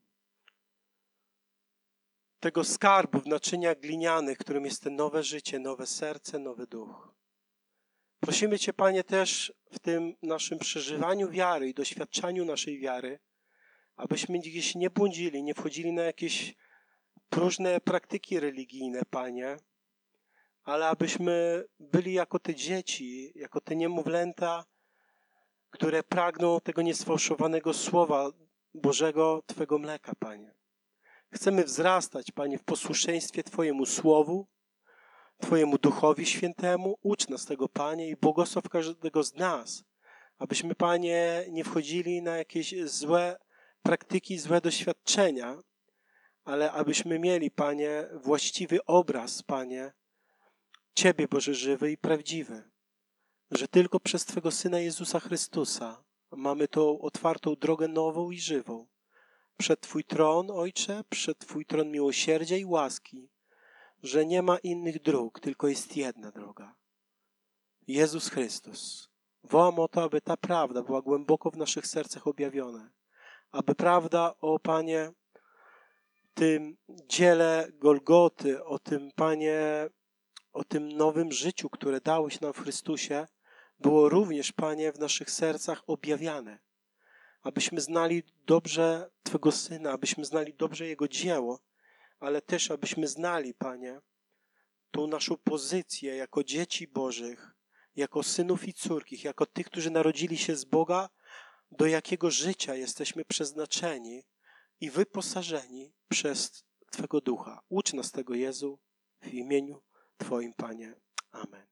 tego skarbu w naczyniach glinianych, którym jest to nowe życie, nowe serce, nowy duch. Prosimy Cię, Panie, też w tym naszym przeżywaniu wiary i doświadczaniu naszej wiary, abyśmy gdzieś nie błądzili, nie wchodzili na jakieś próżne praktyki religijne, Panie, ale abyśmy byli jako te dzieci, jako te niemowlęta, które pragną tego niesfałszowanego Słowa Bożego, Twego mleka, Panie. Chcemy wzrastać, Panie, w posłuszeństwie Twojemu Słowu, Twojemu Duchowi Świętemu. Ucz nas tego, Panie, i błogosław każdego z nas, abyśmy, Panie, nie wchodzili na jakieś złe praktyki, złe doświadczenia, ale abyśmy mieli, Panie, właściwy obraz, Panie, Ciebie, Boże, żywy i prawdziwy, że tylko przez Twego Syna Jezusa Chrystusa mamy tą otwartą drogę nową i żywą przed Twój tron, Ojcze, przed Twój tron miłosierdzia i łaski, że nie ma innych dróg, tylko jest jedna droga. Jezus Chrystus. Wołam o to, aby ta prawda była głęboko w naszych sercach objawiona, aby prawda o, Panie, tym dziele Golgoty, o tym, Panie, o tym nowym życiu, które dałeś nam w Chrystusie, było również, Panie, w naszych sercach objawiane. Abyśmy znali dobrze Twego Syna, abyśmy znali dobrze Jego dzieło, ale też abyśmy znali, Panie, tą naszą pozycję jako dzieci Bożych, jako synów i córki, jako tych, którzy narodzili się z Boga, do jakiego życia jesteśmy przeznaczeni i wyposażeni przez Twego Ducha. Ucz nas tego, Jezu, w imieniu Twoim, Panie. Amen.